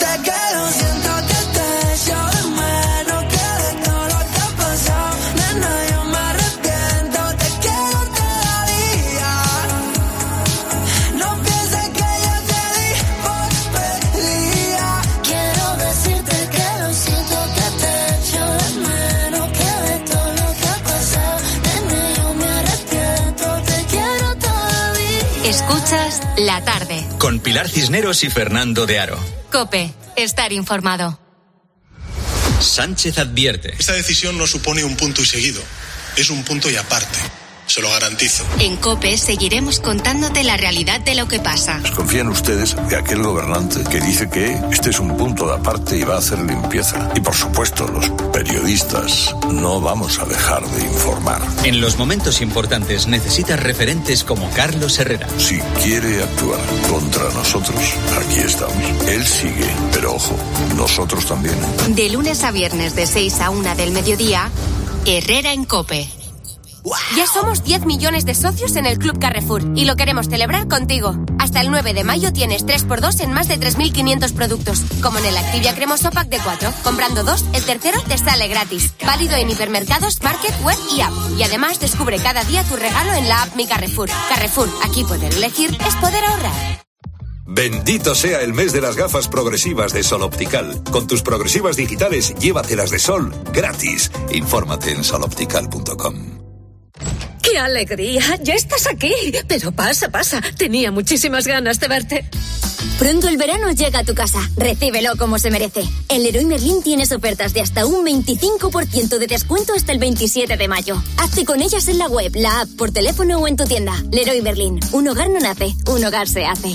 Escuchas La Tarde. Con Pilar Cisneros y Fernando de Aro. COPE. Estar informado. Sánchez advierte. Esta decisión no supone un punto y seguido. Es un punto y aparte. Se lo garantizo. En COPE seguiremos contándote la realidad de lo que pasa. Desconfían ustedes de aquel gobernante que dice que este es un punto de aparte y va a hacer limpieza. Y por supuesto, los periodistas no vamos a dejar de informar. En los momentos importantes necesitas referentes como Carlos Herrera. Si quiere actuar contra nosotros, aquí estamos. Él sigue, pero ojo, nosotros también. De lunes a viernes de seis a una del mediodía, Herrera en COPE. ¡Wow! Ya somos diez millones de socios en el Club Carrefour y lo queremos celebrar contigo. Hasta el nueve de mayo tienes tres por dos en más de tres mil quinientos productos, como en el Activia Cremoso Pack de cuatro. Comprando dos, el tercero te sale gratis. Válido en hipermercados, market, web y app. Y además descubre cada día tu regalo en la app Mi Carrefour. Carrefour, aquí poder elegir es poder ahorrar. Bendito sea el mes de las gafas progresivas de Sol Optical. Con tus progresivas digitales, llévatelas de Sol gratis. Infórmate en sol optical punto com. ¡Qué alegría! ¡Ya estás aquí! Pero pasa, pasa. Tenía muchísimas ganas de verte. Pronto el verano llega a tu casa. Recíbelo como se merece. En Leroy Merlin tienes ofertas de hasta un veinticinco por ciento de descuento hasta el veintisiete de mayo. Hazte con ellas en la web, la app, por teléfono o en tu tienda. Leroy Merlin. Un hogar no nace, un hogar se hace.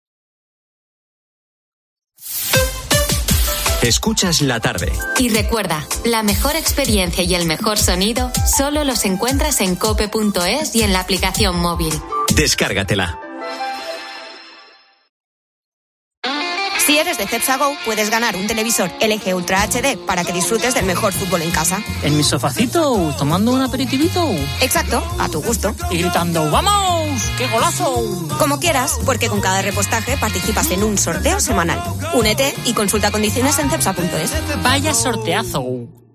Escuchas La Tarde. Y recuerda, la mejor experiencia y el mejor sonido solo los encuentras en cope punto es y en la aplicación móvil. Descárgatela. Si eres de Cepsa Go, puedes ganar un televisor L G Ultra H D para que disfrutes del mejor fútbol en casa. ¿En mi sofacito? ¿Tomando un aperitivito? Exacto, a tu gusto. Y gritando ¡vamos! ¡Qué golazo! Como quieras, porque con cada repostaje participas en un sorteo semanal. Únete y consulta condiciones en cepsa punto es. ¡Vaya sorteazo!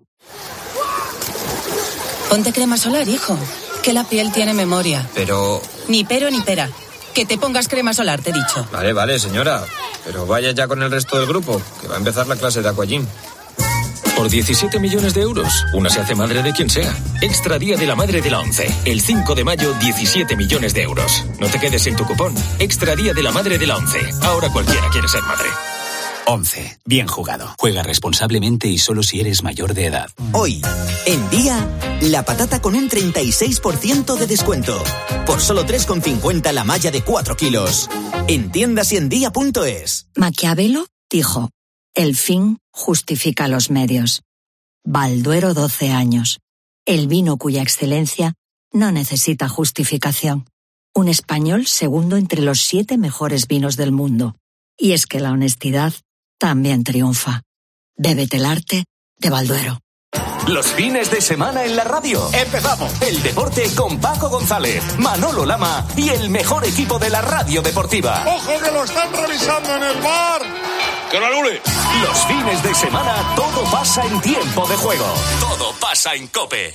Ponte crema solar, hijo, que la piel tiene memoria. Pero... Ni pero ni pera. Que te pongas crema solar, te he dicho. Vale, vale, señora. Pero vaya ya con el resto del grupo, que va a empezar la clase de aquagym. Por diecisiete millones de euros, una se hace madre de quien sea. Extra Día de la Madre de la ONCE. El cinco de mayo, diecisiete millones de euros. No te quedes sin tu cupón. Extra Día de la Madre de la ONCE. Ahora cualquiera quiere ser madre. ONCE. Bien jugado. Juega responsablemente y solo si eres mayor de edad. Hoy, en Día, la patata con un treinta y seis por ciento de descuento. Por solo tres con cincuenta la malla de cuatro kilos. En tiendas y en día punto es. Maquiavelo dijo, el fin justifica los medios. Balduero doce años. El vino cuya excelencia no necesita justificación. Un español segundo entre los siete mejores vinos del mundo. Y es que la honestidad también triunfa. Bébete el arte de Balduero. Los fines de semana en la radio. Empezamos el deporte con Paco González, Manolo Lama y el mejor equipo de la radio deportiva. ¡Ojo que lo están revisando en el bar! ¡Que lo anule! Los fines de semana todo pasa en tiempo de juego. Todo pasa en COPE.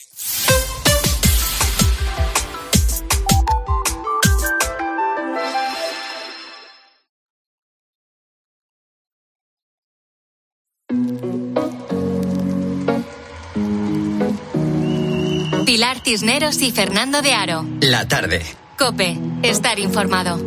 Pilar Cisneros y Fernando de Aro. La Tarde. COPE. Estar informado.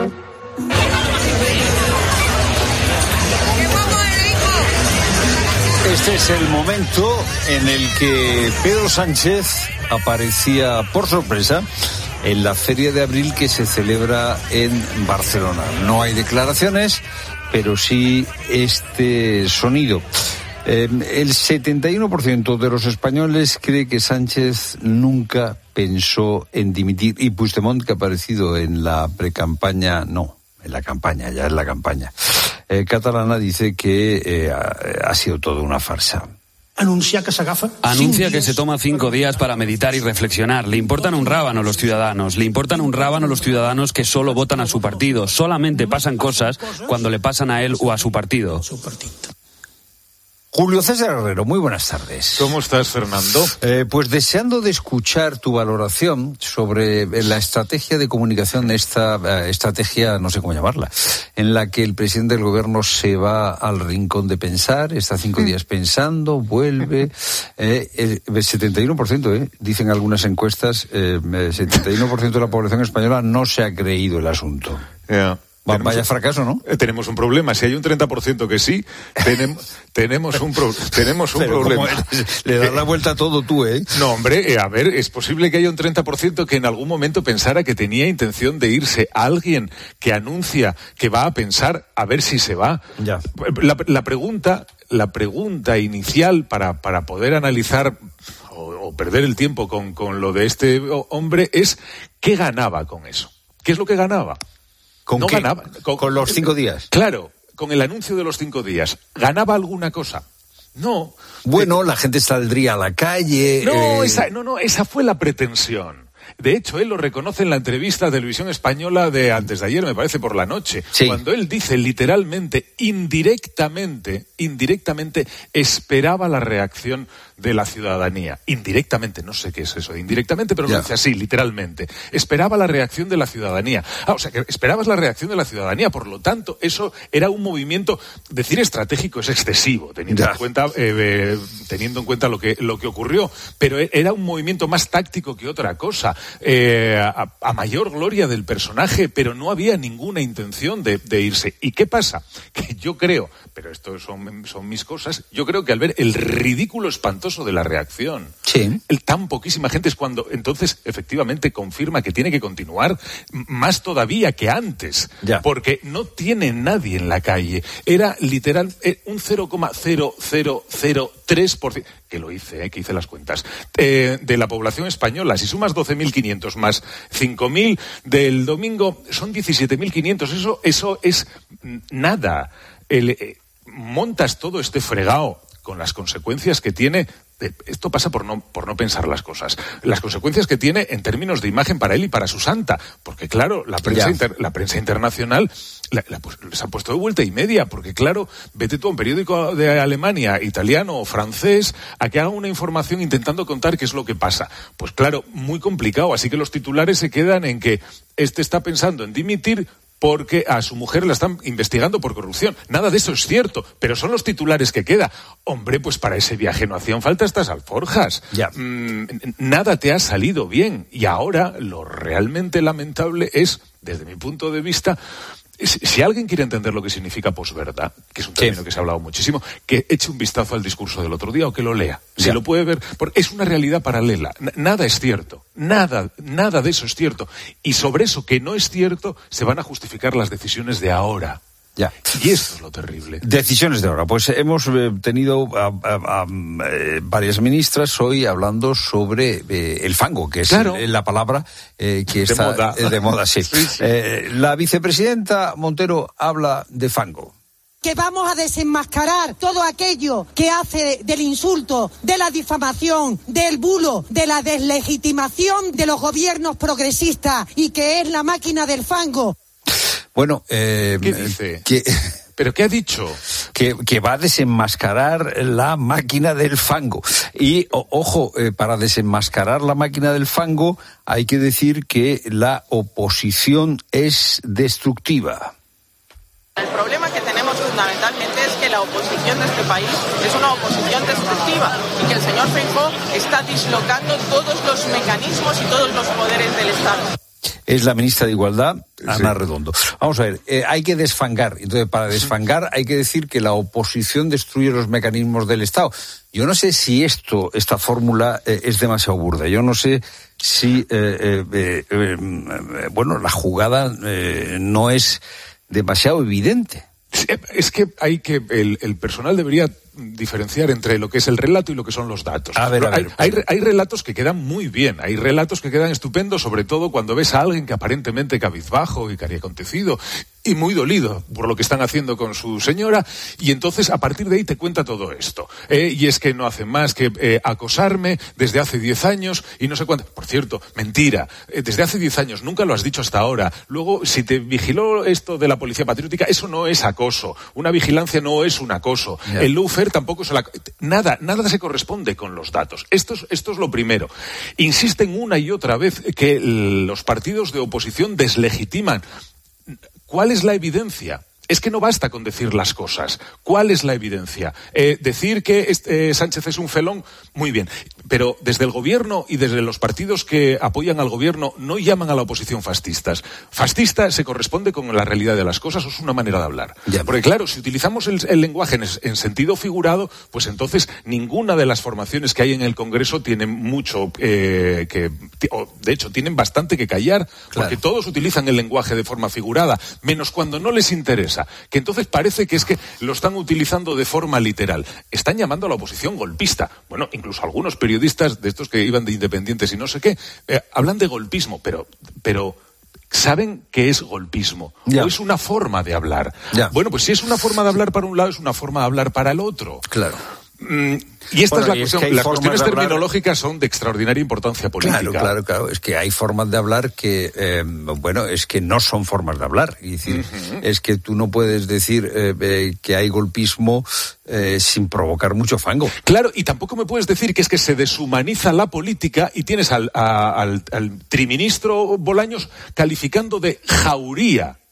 Este es el momento en el que Pedro Sánchez aparecía por sorpresa en la Feria de Abril que se celebra en Barcelona. No hay declaraciones, pero sí este sonido. Eh, el setenta y uno por ciento de los españoles cree que Sánchez nunca pensó en dimitir, y Puigdemont, que ha aparecido en la precampaña, no, en la campaña, ya es la campaña eh, catalana, dice que eh, ha, ha sido todo una farsa. Anuncia que se agafa. Anuncia que se toma cinco días para meditar y reflexionar. Le importan un rábano los ciudadanos. Le importan un rábano los ciudadanos que solo votan a su partido. Solamente pasan cosas cuando le pasan a él o a su partido. Julio César Herrero, muy buenas tardes. ¿Cómo estás, Fernando? Eh, pues deseando de escuchar tu valoración sobre la estrategia de comunicación, esta eh, estrategia, no sé cómo llamarla, en la que el presidente del gobierno se va al rincón de pensar, está cinco días pensando, vuelve, eh, el setenta y uno por ciento, eh, dicen algunas encuestas, eh, setenta y uno por ciento de la población española no se ha creído el asunto. Yeah. Tenemos, Vaya fracaso, ¿no? Tenemos un problema. Si hay un treinta por ciento que sí, tenemos, tenemos un, pro, tenemos un Pero problema. Le das la vuelta a todo tú, ¿eh? No, hombre, eh, a ver, es posible que haya un treinta por ciento que en algún momento pensara que tenía intención de irse. Alguien que anuncia que va a pensar a ver si se va. Ya. La, la pregunta, la pregunta inicial para, para poder analizar o, o perder el tiempo con, con lo de este hombre es ¿qué ganaba con eso? ¿Qué es lo que ganaba? ¿Con no qué? ganaba. Con, con los cinco días. Claro, con el anuncio de los cinco días. ¿Ganaba alguna cosa? No. Bueno, eh, la gente saldría a la calle. No, eh... esa, no, no, esa fue la pretensión. De hecho, él lo reconoce en la entrevista a Televisión Española de antes de ayer, me parece, por la noche. Sí. Cuando él dice literalmente, indirectamente, indirectamente, esperaba la reacción de la ciudadanía. Indirectamente, no sé qué es eso de indirectamente, pero lo dice así, literalmente. Esperaba la reacción de la ciudadanía. Ah, o sea, que esperabas la reacción de la ciudadanía, por lo tanto, eso era un movimiento, decir estratégico es excesivo, teniendo ya. en cuenta, eh, eh, teniendo en cuenta lo que, lo que ocurrió, pero era un movimiento más táctico que otra cosa. eh, a, a mayor gloria del personaje, pero no había ninguna intención de, de irse. ¿Y qué pasa? Que yo creo, pero esto son, son mis cosas, yo creo que al ver el ridículo espantoso de la reacción, sí. el tan poquísima gente es cuando entonces efectivamente confirma que tiene que continuar más todavía que antes, ya. porque no tiene nadie en la calle. Era literal eh, un cero coma cero cero cero tres por ciento, que lo hice, eh, que hice las cuentas, eh, de la población española. Si sumas doce mil quinientos más cinco mil del domingo, son diecisiete mil quinientos. Eso, eso es nada. El, eh, montas todo este fregado con las consecuencias que tiene. Esto pasa por no, por no pensar las cosas. Las consecuencias que tiene en términos de imagen para él y para su santa. Porque, claro, la prensa, inter, la prensa internacional la, la, pues, les ha puesto de vuelta y media. Porque, claro, vete tú a un periódico de Alemania, italiano o francés, a que haga una información intentando contar qué es lo que pasa. Pues, claro, muy complicado. Así que los titulares se quedan en que este está pensando en dimitir porque a su mujer la están investigando por corrupción. Nada de eso es cierto, pero son los titulares que queda. Hombre, pues para ese viaje no hacían falta estas alforjas. Ya. Mm, nada te ha salido bien. Y ahora lo realmente lamentable es, desde mi punto de vista, si alguien quiere entender lo que significa posverdad, que es un término sí. que se ha hablado muchísimo, que eche un vistazo al discurso del otro día o que lo lea. Ya. Se lo puede ver, porque es una realidad paralela. N- nada es cierto. Nada, nada de eso es cierto. Y sobre eso que no es cierto, se van a justificar las decisiones de ahora. Ya. Y esto es lo terrible. Decisiones de ahora. Pues hemos eh, tenido a, a, a, eh, varias ministras hoy hablando sobre eh, el fango, que es claro. el, la palabra eh, que de está moda. Eh, de moda. Sí. sí, sí. Eh, la vicepresidenta Montero habla de fango. Que vamos a desenmascarar todo aquello que hace del insulto, de la difamación, del bulo, de la deslegitimación de los gobiernos progresistas y que es la máquina del fango. Bueno, eh, ¿qué dice? Que, ¿Pero qué ha dicho? Que, que va a desenmascarar la máquina del fango. Y, o, ojo, eh, para desenmascarar la máquina del fango hay que decir que la oposición es destructiva. El problema que tenemos fundamentalmente es que la oposición de este país es una oposición destructiva y que el señor Feijóo está dislocando todos los mecanismos y todos los poderes del Estado. Es la ministra de Igualdad, Ana sí. Redondo. Vamos a ver, eh, hay que desfangar. Entonces, para desfangar hay que decir que la oposición destruye los mecanismos del Estado. Yo no sé si esto, esta fórmula eh, es demasiado burda. Yo no sé si, eh, eh, eh, eh, bueno, la jugada eh, no es demasiado evidente. Es que hay que el, el personal debería diferenciar entre lo que es el relato y lo que son los datos. A ver, a ver, hay, hay, hay relatos que quedan muy bien, hay relatos que quedan estupendos, sobre todo cuando ves a alguien que aparentemente cabizbajo y que había acontecido y muy dolido por lo que están haciendo con su señora, y entonces a partir de ahí te cuenta todo esto. Eh, y es que no hacen más que eh, acosarme desde hace diez años y no sé cuánto. Por cierto, mentira, eh, desde hace diez años, nunca lo has dicho hasta ahora. Luego, si te vigiló esto de la Policía Patriótica, eso no es acoso. Una vigilancia no es un acoso. Yeah. El lawfare tampoco es la... Nada, nada se corresponde con los datos. Esto es, esto es lo primero. Insisten una y otra vez que los partidos de oposición deslegitiman. ¿Cuál es la evidencia? Es que no basta con decir las cosas. ¿Cuál es la evidencia? Eh, decir que este, eh, Sánchez es un felón, muy bien. Pero desde el gobierno y desde los partidos que apoyan al gobierno no llaman a la oposición fascistas. Fascista se corresponde con la realidad de las cosas, o es una manera de hablar. Ya. Porque claro, si utilizamos el, el lenguaje en, en sentido figurado, pues entonces ninguna de las formaciones que hay en el Congreso tiene mucho eh, que... O, de hecho, tienen bastante que callar, claro. Porque todos utilizan el lenguaje de forma figurada, menos cuando no les interesa. Que entonces parece que es que lo están utilizando de forma literal. Están llamando a la oposición golpista. Bueno, incluso algunos periodistas de estos que iban de independientes y no sé qué, eh, hablan de golpismo, pero, pero ¿saben qué es golpismo? Ya. ¿O es una forma de hablar? Ya. Bueno, pues si es una forma de hablar para un lado, es una forma de hablar para el otro. Claro. Mm, y esta bueno, es la y cuestión. Es que las cuestiones hablar... terminológicas son de extraordinaria importancia política. Claro, claro, claro. Es que hay formas de hablar que, eh, bueno, es que no son formas de hablar. Es decir, uh-huh. es que tú no puedes decir eh, eh, que hay golpismo eh, sin provocar mucho fango. Claro, y tampoco me puedes decir que es que se deshumaniza la política y tienes al, a, al, al triministro Bolaños calificando de jauría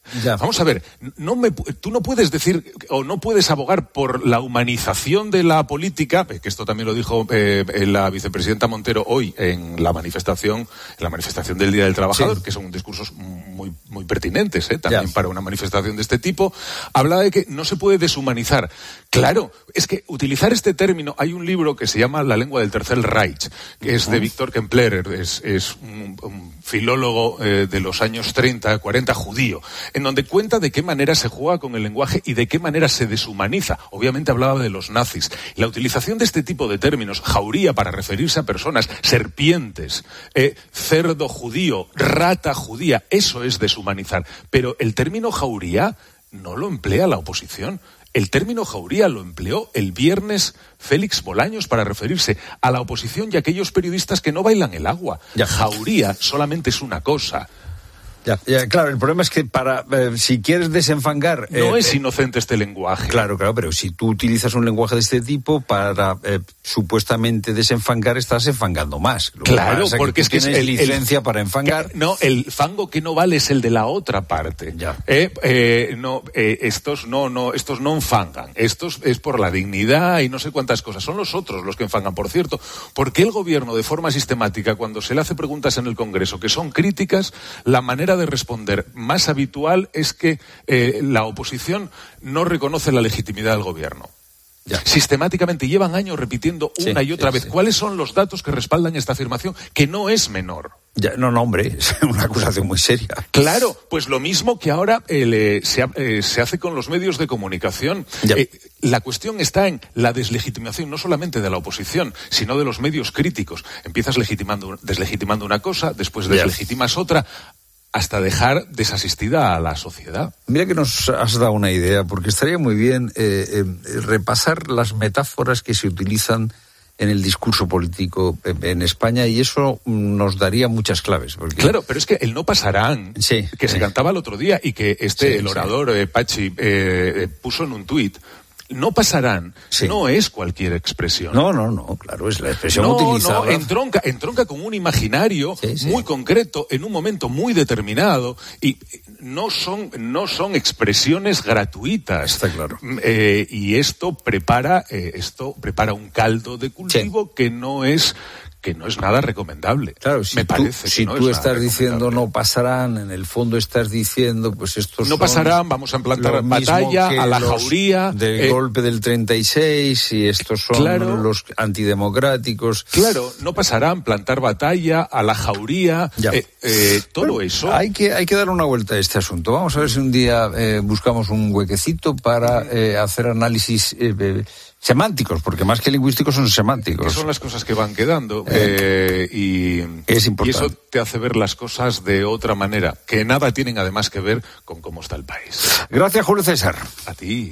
Ya. Vamos a ver, no me, tú no puedes decir o no puedes abogar por la humanización de la política, que esto también lo dijo eh, la vicepresidenta Montero hoy en la manifestación, en la manifestación del Día del Trabajador, sí. que son discursos muy, muy pertinentes, ¿eh? también ya. para una manifestación de este tipo. Hablaba de que no se puede deshumanizar. Claro, es que utilizar este término, hay un libro que se llama La lengua del Tercer Reich, que es de Víctor Kempler, es, es un, un filólogo eh, de los años treinta, cuarenta, judío, en donde cuenta de qué manera se juega con el lenguaje y de qué manera se deshumaniza. Obviamente hablaba de los nazis. La utilización de este tipo de términos, jauría para referirse a personas, serpientes, eh, cerdo judío, rata judía, eso es deshumanizar. Pero el término jauría no lo emplea la oposición. El término jauría lo empleó el viernes Félix Bolaños para referirse a la oposición y a aquellos periodistas que no bailan el agua. Ya. Jauría solamente es una cosa. Ya, ya, claro, el problema es que para eh, si quieres desenfangar... No eh, es inocente este lenguaje. Claro, claro, pero si tú utilizas un lenguaje de este tipo para eh, supuestamente desenfangar, estás enfangando más. Lo claro, porque es que tienes es el, licencia el, para enfangar. No, el fango que no vale es el de la otra parte. Ya. Eh, eh, no, eh, estos no, no, estos no enfangan. Estos es por la dignidad y no sé cuántas cosas. Son los otros los que enfangan. Por cierto, ¿por qué el gobierno de forma sistemática, cuando se le hace preguntas en el Congreso que son críticas, la manera de responder más habitual es que eh, la oposición no reconoce la legitimidad del gobierno? Ya. Sistemáticamente llevan años repitiendo una sí, y otra sí, vez. Sí. ¿Cuáles son los datos que respaldan esta afirmación? Que no es menor. Ya, no, no, hombre, es una acusación muy seria. Claro, pues lo mismo que ahora eh, le, se, eh, se hace con los medios de comunicación. Eh, la cuestión está en la deslegitimación no solamente de la oposición, sino de los medios críticos. Empiezas legitimando, deslegitimando una cosa, después deslegitimas ya. otra, hasta dejar desasistida a la sociedad. Mira que nos has dado una idea, porque estaría muy bien eh, eh, repasar las metáforas que se utilizan en el discurso político en España, y eso nos daría muchas claves. Porque... Claro, pero es que el no pasarán, sí, que sí. se cantaba el otro día y que este, sí, el orador, sí. eh, Pachi, eh, puso en un tuit, no pasarán, sí. no es cualquier expresión. No, no, no, claro, es la expresión no, utilizada. No, entronca, entronca con un imaginario sí, sí. muy concreto, en un momento muy determinado, y no son, no son expresiones gratuitas. Está claro. Eh, y esto prepara, eh, esto prepara un caldo de cultivo sí. que no es... que no es nada recomendable. Claro, si me tú, parece que si no tú es estás diciendo no pasarán, en el fondo estás diciendo pues estos no son pasarán, vamos a implantar batalla a la jauría del eh, golpe del treinta y seis, y estos son claro, los antidemocráticos. Claro, no pasarán, plantar batalla a la jauría, eh, eh, todo bueno, eso. Hay que hay que dar una vuelta a este asunto. Vamos a ver si un día eh, buscamos un huequecito para eh, hacer análisis eh, eh, semánticos, porque más que lingüísticos son semánticos. Que son las cosas que van quedando eh, eh, y, es importante. Y eso te hace ver las cosas de otra manera, que nada tienen además que ver con cómo está el país. Gracias, Julio César. A ti.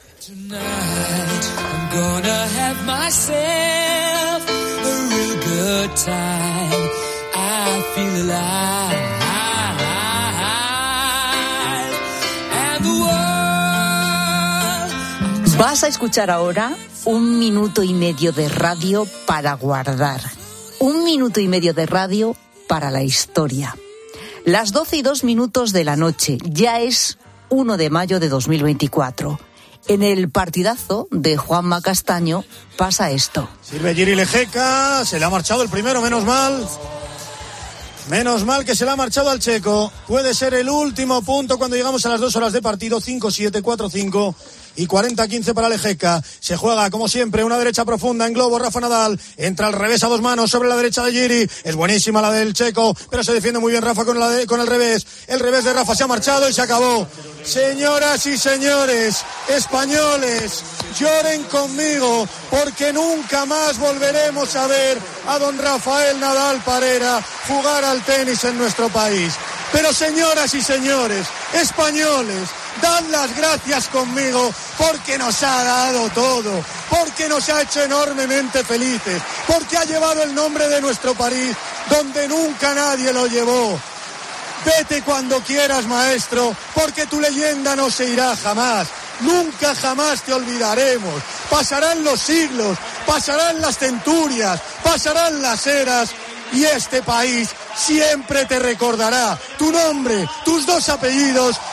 Vas a escuchar ahora un minuto y medio de radio para guardar. Un minuto y medio de radio para la historia. Las doce y dos minutos de la noche. Ya es uno de mayo de dos mil veinticuatro. En el partidazo de Juanma Castaño pasa esto. Sirve Jiří Ležeca, se le ha marchado el primero, menos mal. Menos mal que se le ha marchado al checo. Puede ser el último punto cuando llegamos a las dos horas de partido. cinco siete, cuatro cinco y cuarenta quince para Ležeca. Se juega, como siempre, una derecha profunda en globo. Rafa Nadal entra al revés a dos manos sobre la derecha de Jiří. Es buenísima la del checo, pero se defiende muy bien Rafa con, la de, con el revés. El revés de Rafa se ha marchado y se acabó. Señoras y señores, españoles, lloren conmigo, porque nunca más volveremos a ver a don Rafael Nadal Parera jugar al tenis en nuestro país. Pero señoras y señores, españoles, dad las gracias conmigo, porque nos ha dado todo, porque nos ha hecho enormemente felices, porque ha llevado el nombre de nuestro país donde nunca nadie lo llevó. Vete cuando quieras, maestro, porque tu leyenda no se irá jamás. Nunca jamás te olvidaremos. Pasarán los siglos, pasarán las centurias, pasarán las eras, y este país siempre te recordará. Tu nombre, tus dos apellidos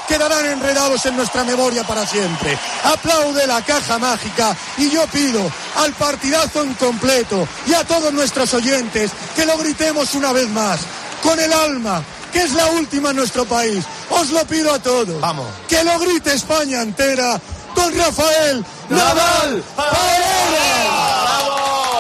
quedarán enredados en nuestra memoria para siempre. Aplaude la caja mágica y yo pido al partidazo en completo y a todos nuestros oyentes que lo gritemos una vez más, con el alma, que es la última en nuestro país. Os lo pido a todos. Vamos. Que lo grite España entera. Don Rafael Nadal Parera.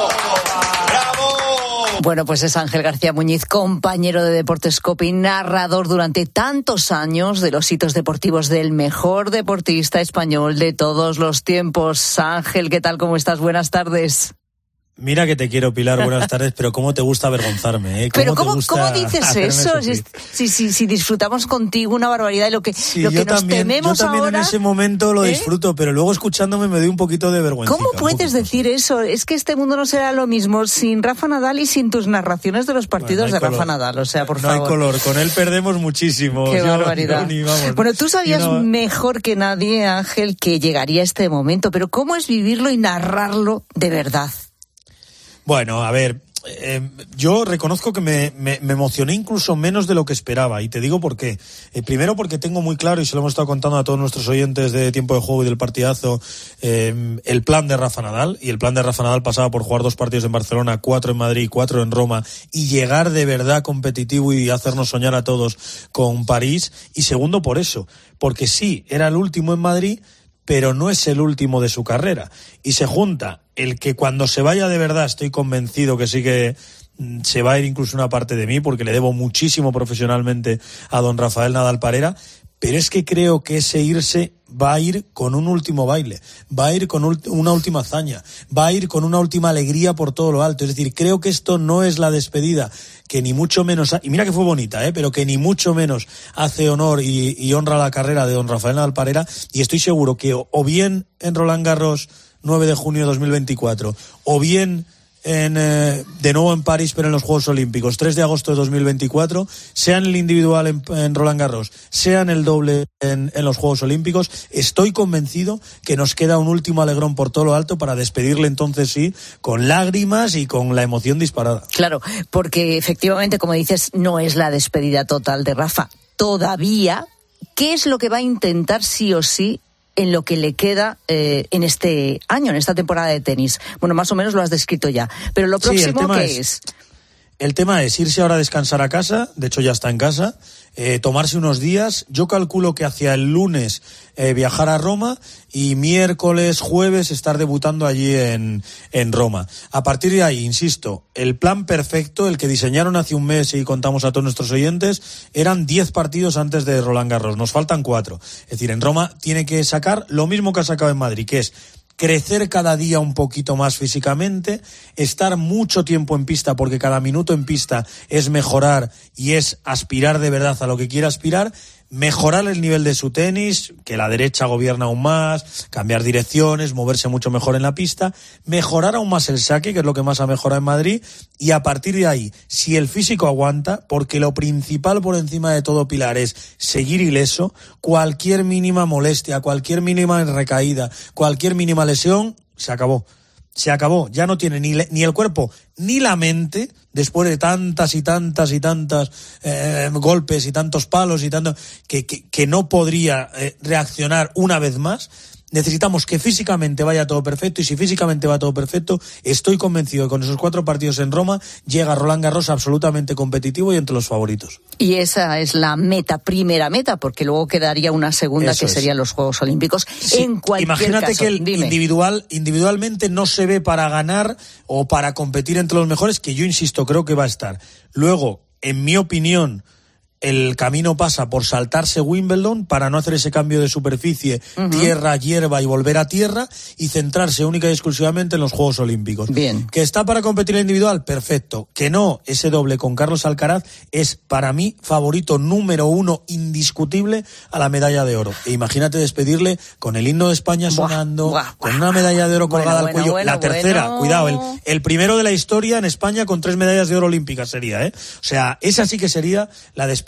Bueno, pues es Ángel García Muñiz, compañero de Deportes Cope y narrador durante tantos años de los hitos deportivos del mejor deportista español de todos los tiempos. Ángel, ¿qué tal? ¿Cómo estás? Buenas tardes. Mira que te quiero, Pilar, buenas tardes, pero cómo te gusta avergonzarme, ¿eh? ¿Cómo pero ¿cómo, te gusta ¿cómo dices eso? Si, si, si, si disfrutamos contigo una barbaridad, lo que, sí, lo que nos también, tememos yo también ahora... en ese momento lo ¿eh? disfruto, pero luego escuchándome me doy un poquito de vergüenza. ¿Cómo puedes decir eso? Es que este mundo no será lo mismo sin Rafa Nadal y sin tus narraciones de los partidos bueno, no de color. Rafa Nadal, o sea, por no favor. No hay color, con él perdemos muchísimo. Qué yo, barbaridad. Yo ni, vamos, bueno, tú sabías no... mejor que nadie, Ángel, que llegaría este momento, pero ¿cómo es vivirlo y narrarlo de verdad? Bueno, a ver, eh, yo reconozco que me, me, me emocioné incluso menos de lo que esperaba, y te digo por qué. Eh, primero porque tengo muy claro, y se lo hemos estado contando a todos nuestros oyentes de Tiempo de Juego y del Partidazo, eh, el plan de Rafa Nadal, y el plan de Rafa Nadal pasaba por jugar dos partidos en Barcelona, cuatro en Madrid, cuatro en Roma, y llegar de verdad competitivo y hacernos soñar a todos con París. Y segundo por eso, porque sí, era el último en Madrid, pero no es el último de su carrera. Y se junta el que cuando se vaya de verdad, estoy convencido que sí que se va a ir incluso una parte de mí, porque le debo muchísimo profesionalmente a don Rafael Nadal Parera, pero es que creo que ese irse va a ir con un último baile, va a ir con una última hazaña, va a ir con una última alegría por todo lo alto. Es decir, creo que esto no es la despedida, que ni mucho menos, y mira que fue bonita, ¿eh? pero que ni mucho menos hace honor y, y honra la carrera de don Rafael Nadal Parera, y estoy seguro que o, o bien en Roland Garros nueve de junio de dos mil veinticuatro, o bien en, eh, de nuevo en París, pero en los Juegos Olímpicos, tres de agosto de dos mil veinticuatro, sea en el individual en, en Roland Garros, sea en el doble en, en los Juegos Olímpicos, estoy convencido que nos queda un último alegrón por todo lo alto para despedirle entonces sí, con lágrimas y con la emoción disparada. Claro, porque efectivamente, como dices, no es la despedida total de Rafa. Todavía, ¿qué es lo que va a intentar sí o sí en lo que le queda eh, en este año, en esta temporada de tenis? Bueno, más o menos lo has descrito ya, pero lo próximo, sí, ¿qué es, es? El tema es irse ahora a descansar a casa, de hecho ya está en casa, eh, tomarse unos días. Yo calculo que hacia el lunes eh, viajar a Roma y miércoles, jueves estar debutando allí en, en Roma. A partir de ahí, insisto, el plan perfecto, el que diseñaron hace un mes y contamos a todos nuestros oyentes, eran diez partidos antes de Roland Garros, nos faltan cuatro. Es decir, en Roma tiene que sacar lo mismo que ha sacado en Madrid, que es crecer cada día un poquito más físicamente, estar mucho tiempo en pista, porque cada minuto en pista es mejorar y es aspirar de verdad a lo que quiera aspirar, mejorar el nivel de su tenis, que la derecha gobierna aún más, cambiar direcciones, moverse mucho mejor en la pista, mejorar aún más el saque, que es lo que más ha mejorado en Madrid, y a partir de ahí, si el físico aguanta, porque lo principal por encima de todo, Pilar, es seguir ileso, cualquier mínima molestia, cualquier mínima recaída, cualquier mínima lesión, se acabó. Se acabó, ya no tiene ni, le, ni el cuerpo ni la mente, después de tantas y tantas y tantas eh, golpes y tantos palos y tanto que, que, que no podría eh, reaccionar una vez más. Necesitamos que físicamente vaya todo perfecto, y si físicamente va todo perfecto, estoy convencido que con esos cuatro partidos en Roma llega Roland Garros absolutamente competitivo y entre los favoritos. Y esa es la meta, primera meta, porque luego quedaría una segunda, eso que es. Serían los Juegos Olímpicos. Sí, en cualquier imagínate caso, que el dime. individual individualmente no se ve para ganar o para competir entre los mejores, que yo insisto, creo que va a estar. Luego, en mi opinión, el camino pasa por saltarse Wimbledon para no hacer ese cambio de superficie, uh-huh. tierra, hierba y volver a tierra, y centrarse única y exclusivamente en los Juegos Olímpicos. Bien. ¿Que está para competir en individual? Perfecto. Que no, ese doble con Carlos Alcaraz es para mí favorito número uno indiscutible a la medalla de oro. E imagínate despedirle con el himno de España sonando, buah, buah, con una medalla de oro colgada bueno, al cuello. Bueno, la tercera, bueno. cuidado, el, el primero de la historia en España con tres medallas de oro olímpicas sería, ¿eh? O sea, esa sí que sería la despedida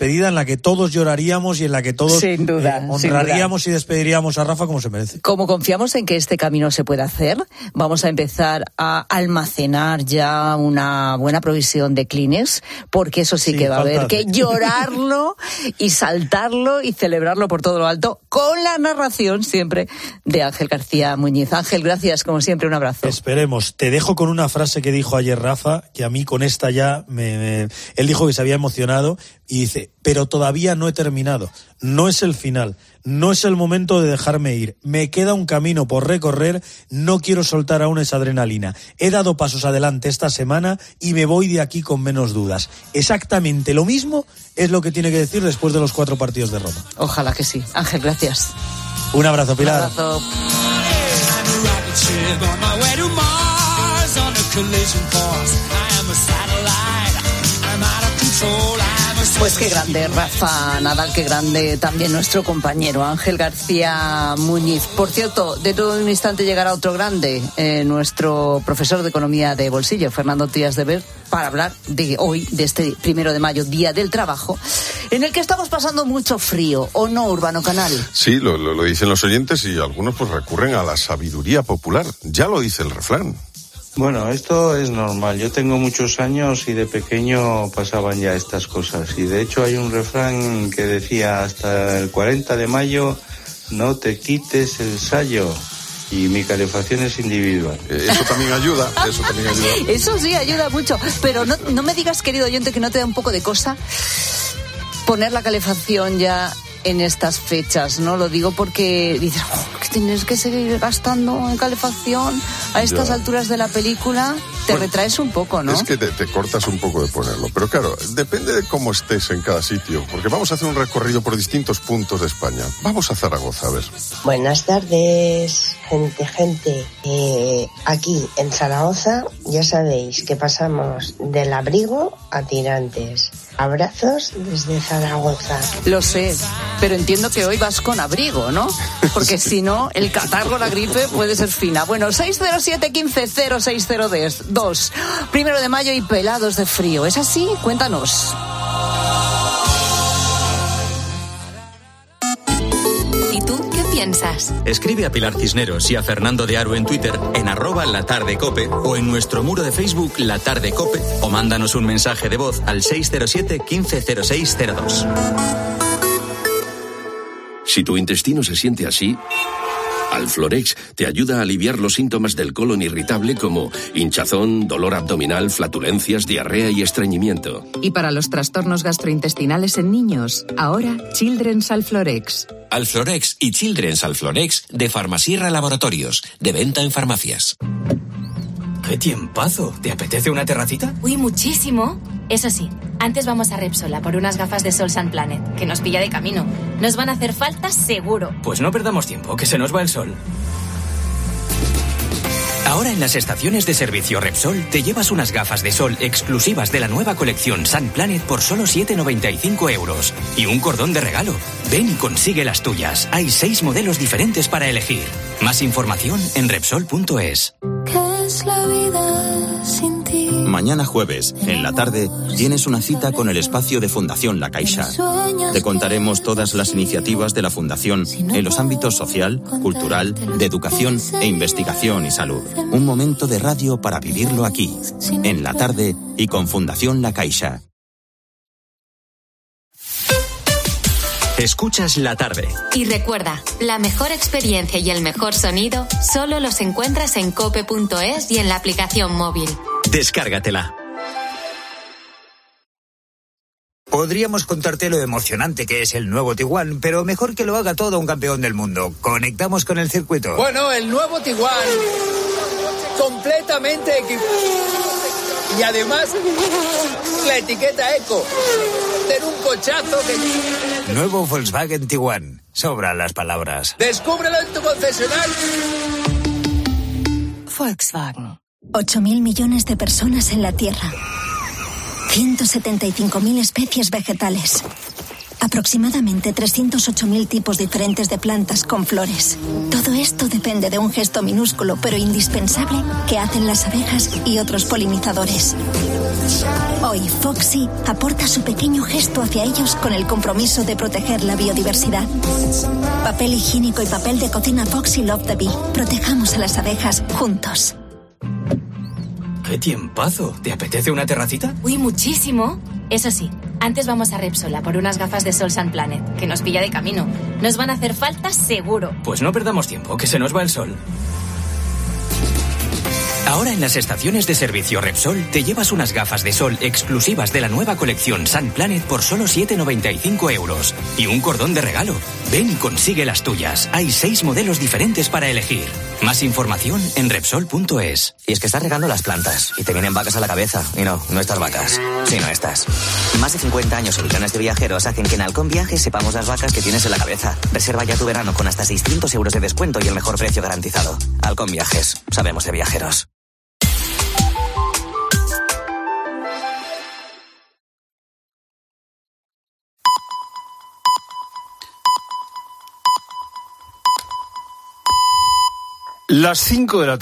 despedida en la que todos lloraríamos y en la que todos sin duda, eh, honraríamos sin duda. y despediríamos a Rafa como se merece. Como confiamos en que este camino se pueda hacer, vamos a empezar a almacenar ya una buena provisión de Kleenex, porque eso sí, sí que va a haber que llorarlo y saltarlo y celebrarlo por todo lo alto, con la narración siempre de Ángel García Muñiz. Ángel, gracias, como siempre, un abrazo. Esperemos. Te dejo con una frase que dijo ayer Rafa, que a mí con esta ya me, me... Él dijo que se había emocionado y dice, pero todavía no he terminado, no es el final, no es el momento de dejarme ir, me queda un camino por recorrer, no quiero soltar aún esa adrenalina, he dado pasos adelante esta semana y me voy de aquí con menos dudas. Exactamente lo mismo es lo que tiene que decir después de los cuatro partidos de Roma. Ojalá que sí. Ángel, gracias. Un abrazo, Pilar. Un abrazo. Pues qué grande Rafa Nadal, qué grande también nuestro compañero Ángel García Muñiz. Por cierto, de todo un instante llegará otro grande, eh, nuestro profesor de Economía de Bolsillo, Fernando Trías de Ver, para hablar de hoy, de este primero de mayo, Día del Trabajo, en el que estamos pasando mucho frío, ¿o no, Urbano Canal? Sí, lo, lo, lo dicen los oyentes y algunos pues recurren a la sabiduría popular. Ya lo dice el refrán. Bueno, esto es normal. Yo tengo muchos años y de pequeño pasaban ya estas cosas. Y de hecho hay un refrán que decía hasta el cuarenta de mayo no te quites el sayo. Y mi calefacción es individual. Eso también ayuda, eso también ayuda. Eso sí, ayuda mucho. Pero no, no me digas, querido oyente, que no te da un poco de cosa poner la calefacción ya en estas fechas, ¿no? Lo digo porque dices, oh, que tienes que seguir gastando en calefacción a estas ya. alturas de la película. Te bueno, retraes un poco, ¿no? Es que te, te cortas un poco de ponerlo. Pero claro, depende de cómo estés en cada sitio. Porque vamos a hacer un recorrido por distintos puntos de España. Vamos a Zaragoza, a ver. Buenas tardes, gente, gente. Eh, aquí en Zaragoza ya sabéis que pasamos del abrigo a tirantes. Abrazos desde Zaragoza. Lo sé, pero entiendo que hoy vas con abrigo, ¿no? Porque si no, el catarro, la gripe puede ser fina. Bueno, seis cero siete, quince, cero seis cero dos. Primero de mayo y pelados de frío. ¿Es así? Cuéntanos. ¿Y tú qué piensas? Escribe a Pilar Cisneros y a Fernando de Aro en Twitter en arroba La Tarde Cope o en nuestro muro de Facebook La Tarde Cope o mándanos un mensaje de voz al seis cero siete, quince, cero seis cero dos. Si tu intestino se siente así, Alflorex te ayuda a aliviar los síntomas del colon irritable como hinchazón, dolor abdominal, flatulencias, diarrea y estreñimiento. Y para los trastornos gastrointestinales en niños, ahora Children's Alflorex. Alflorex y Children's Alflorex de Farmasierra Laboratorios, de venta en farmacias. ¡Qué tiempazo! ¿Te apetece una terracita? Uy, muchísimo. Eso sí, antes vamos a Repsol a por unas gafas de Sol Sun Planet, que nos pilla de camino. Nos van a hacer falta seguro. Pues no perdamos tiempo, que se nos va el sol. Ahora en las estaciones de servicio Repsol te llevas unas gafas de sol exclusivas de la nueva colección Sun Planet por solo siete noventa y cinco euros. Y un cordón de regalo. Ven y consigue las tuyas. Hay seis modelos diferentes para elegir. Más información en Repsol punto es. ¿Qué es la vida sin ti? Mañana jueves, en la tarde, tienes una cita con el espacio de Fundación La Caixa. Te contaremos todas las iniciativas de la Fundación en los ámbitos social, cultural, de educación e investigación y salud. Un momento de radio para vivirlo aquí, en la tarde y con Fundación La Caixa. Escuchas La Tarde. Y recuerda, la mejor experiencia y el mejor sonido solo los encuentras en cope punto es y en la aplicación móvil. Descárgatela. Podríamos contarte lo emocionante que es el nuevo Tiguan, pero mejor que lo haga todo un campeón del mundo. Conectamos con el circuito. Bueno, el nuevo Tiguan, completamente equipado. Y además, la etiqueta Eco. Tener un cochazo que... Nuevo Volkswagen Tiguan. Sobran las palabras. Descúbrelo en tu concesionario. Volkswagen. ocho mil millones de personas en la Tierra. ciento setenta y cinco mil especies vegetales. Aproximadamente trescientos ocho mil tipos diferentes de plantas con flores. Todo esto depende de un gesto minúsculo pero indispensable que hacen las abejas y otros polinizadores. Hoy Foxy aporta su pequeño gesto hacia ellos con el compromiso de proteger la biodiversidad. Papel higiénico y papel de cocina Foxy Love the Bee. Protejamos a las abejas juntos. ¡Qué tiempazo! ¿Te apetece una terracita? Uy, muchísimo. Eso sí, antes vamos a Repsol a por unas gafas de sol Sun Planet, que nos pilla de camino. Nos van a hacer falta seguro. Pues no perdamos tiempo, que se nos va el sol. Ahora en las estaciones de servicio Repsol te llevas unas gafas de sol exclusivas de la nueva colección Sun Planet por solo siete noventa y cinco euros. Y un cordón de regalo. Ven y consigue las tuyas. Hay seis modelos diferentes para elegir. Más información en Repsol punto es. Y es que estás regando las plantas y te vienen vacas a la cabeza. Y no, no estas vacas, sino estas. Más de cincuenta años y millones de viajeros hacen que en Halcón Viajes sepamos las vacas que tienes en la cabeza. Reserva ya tu verano con hasta seiscientos euros de descuento y el mejor precio garantizado. Halcón Viajes. Sabemos de viajeros. Las cinco de la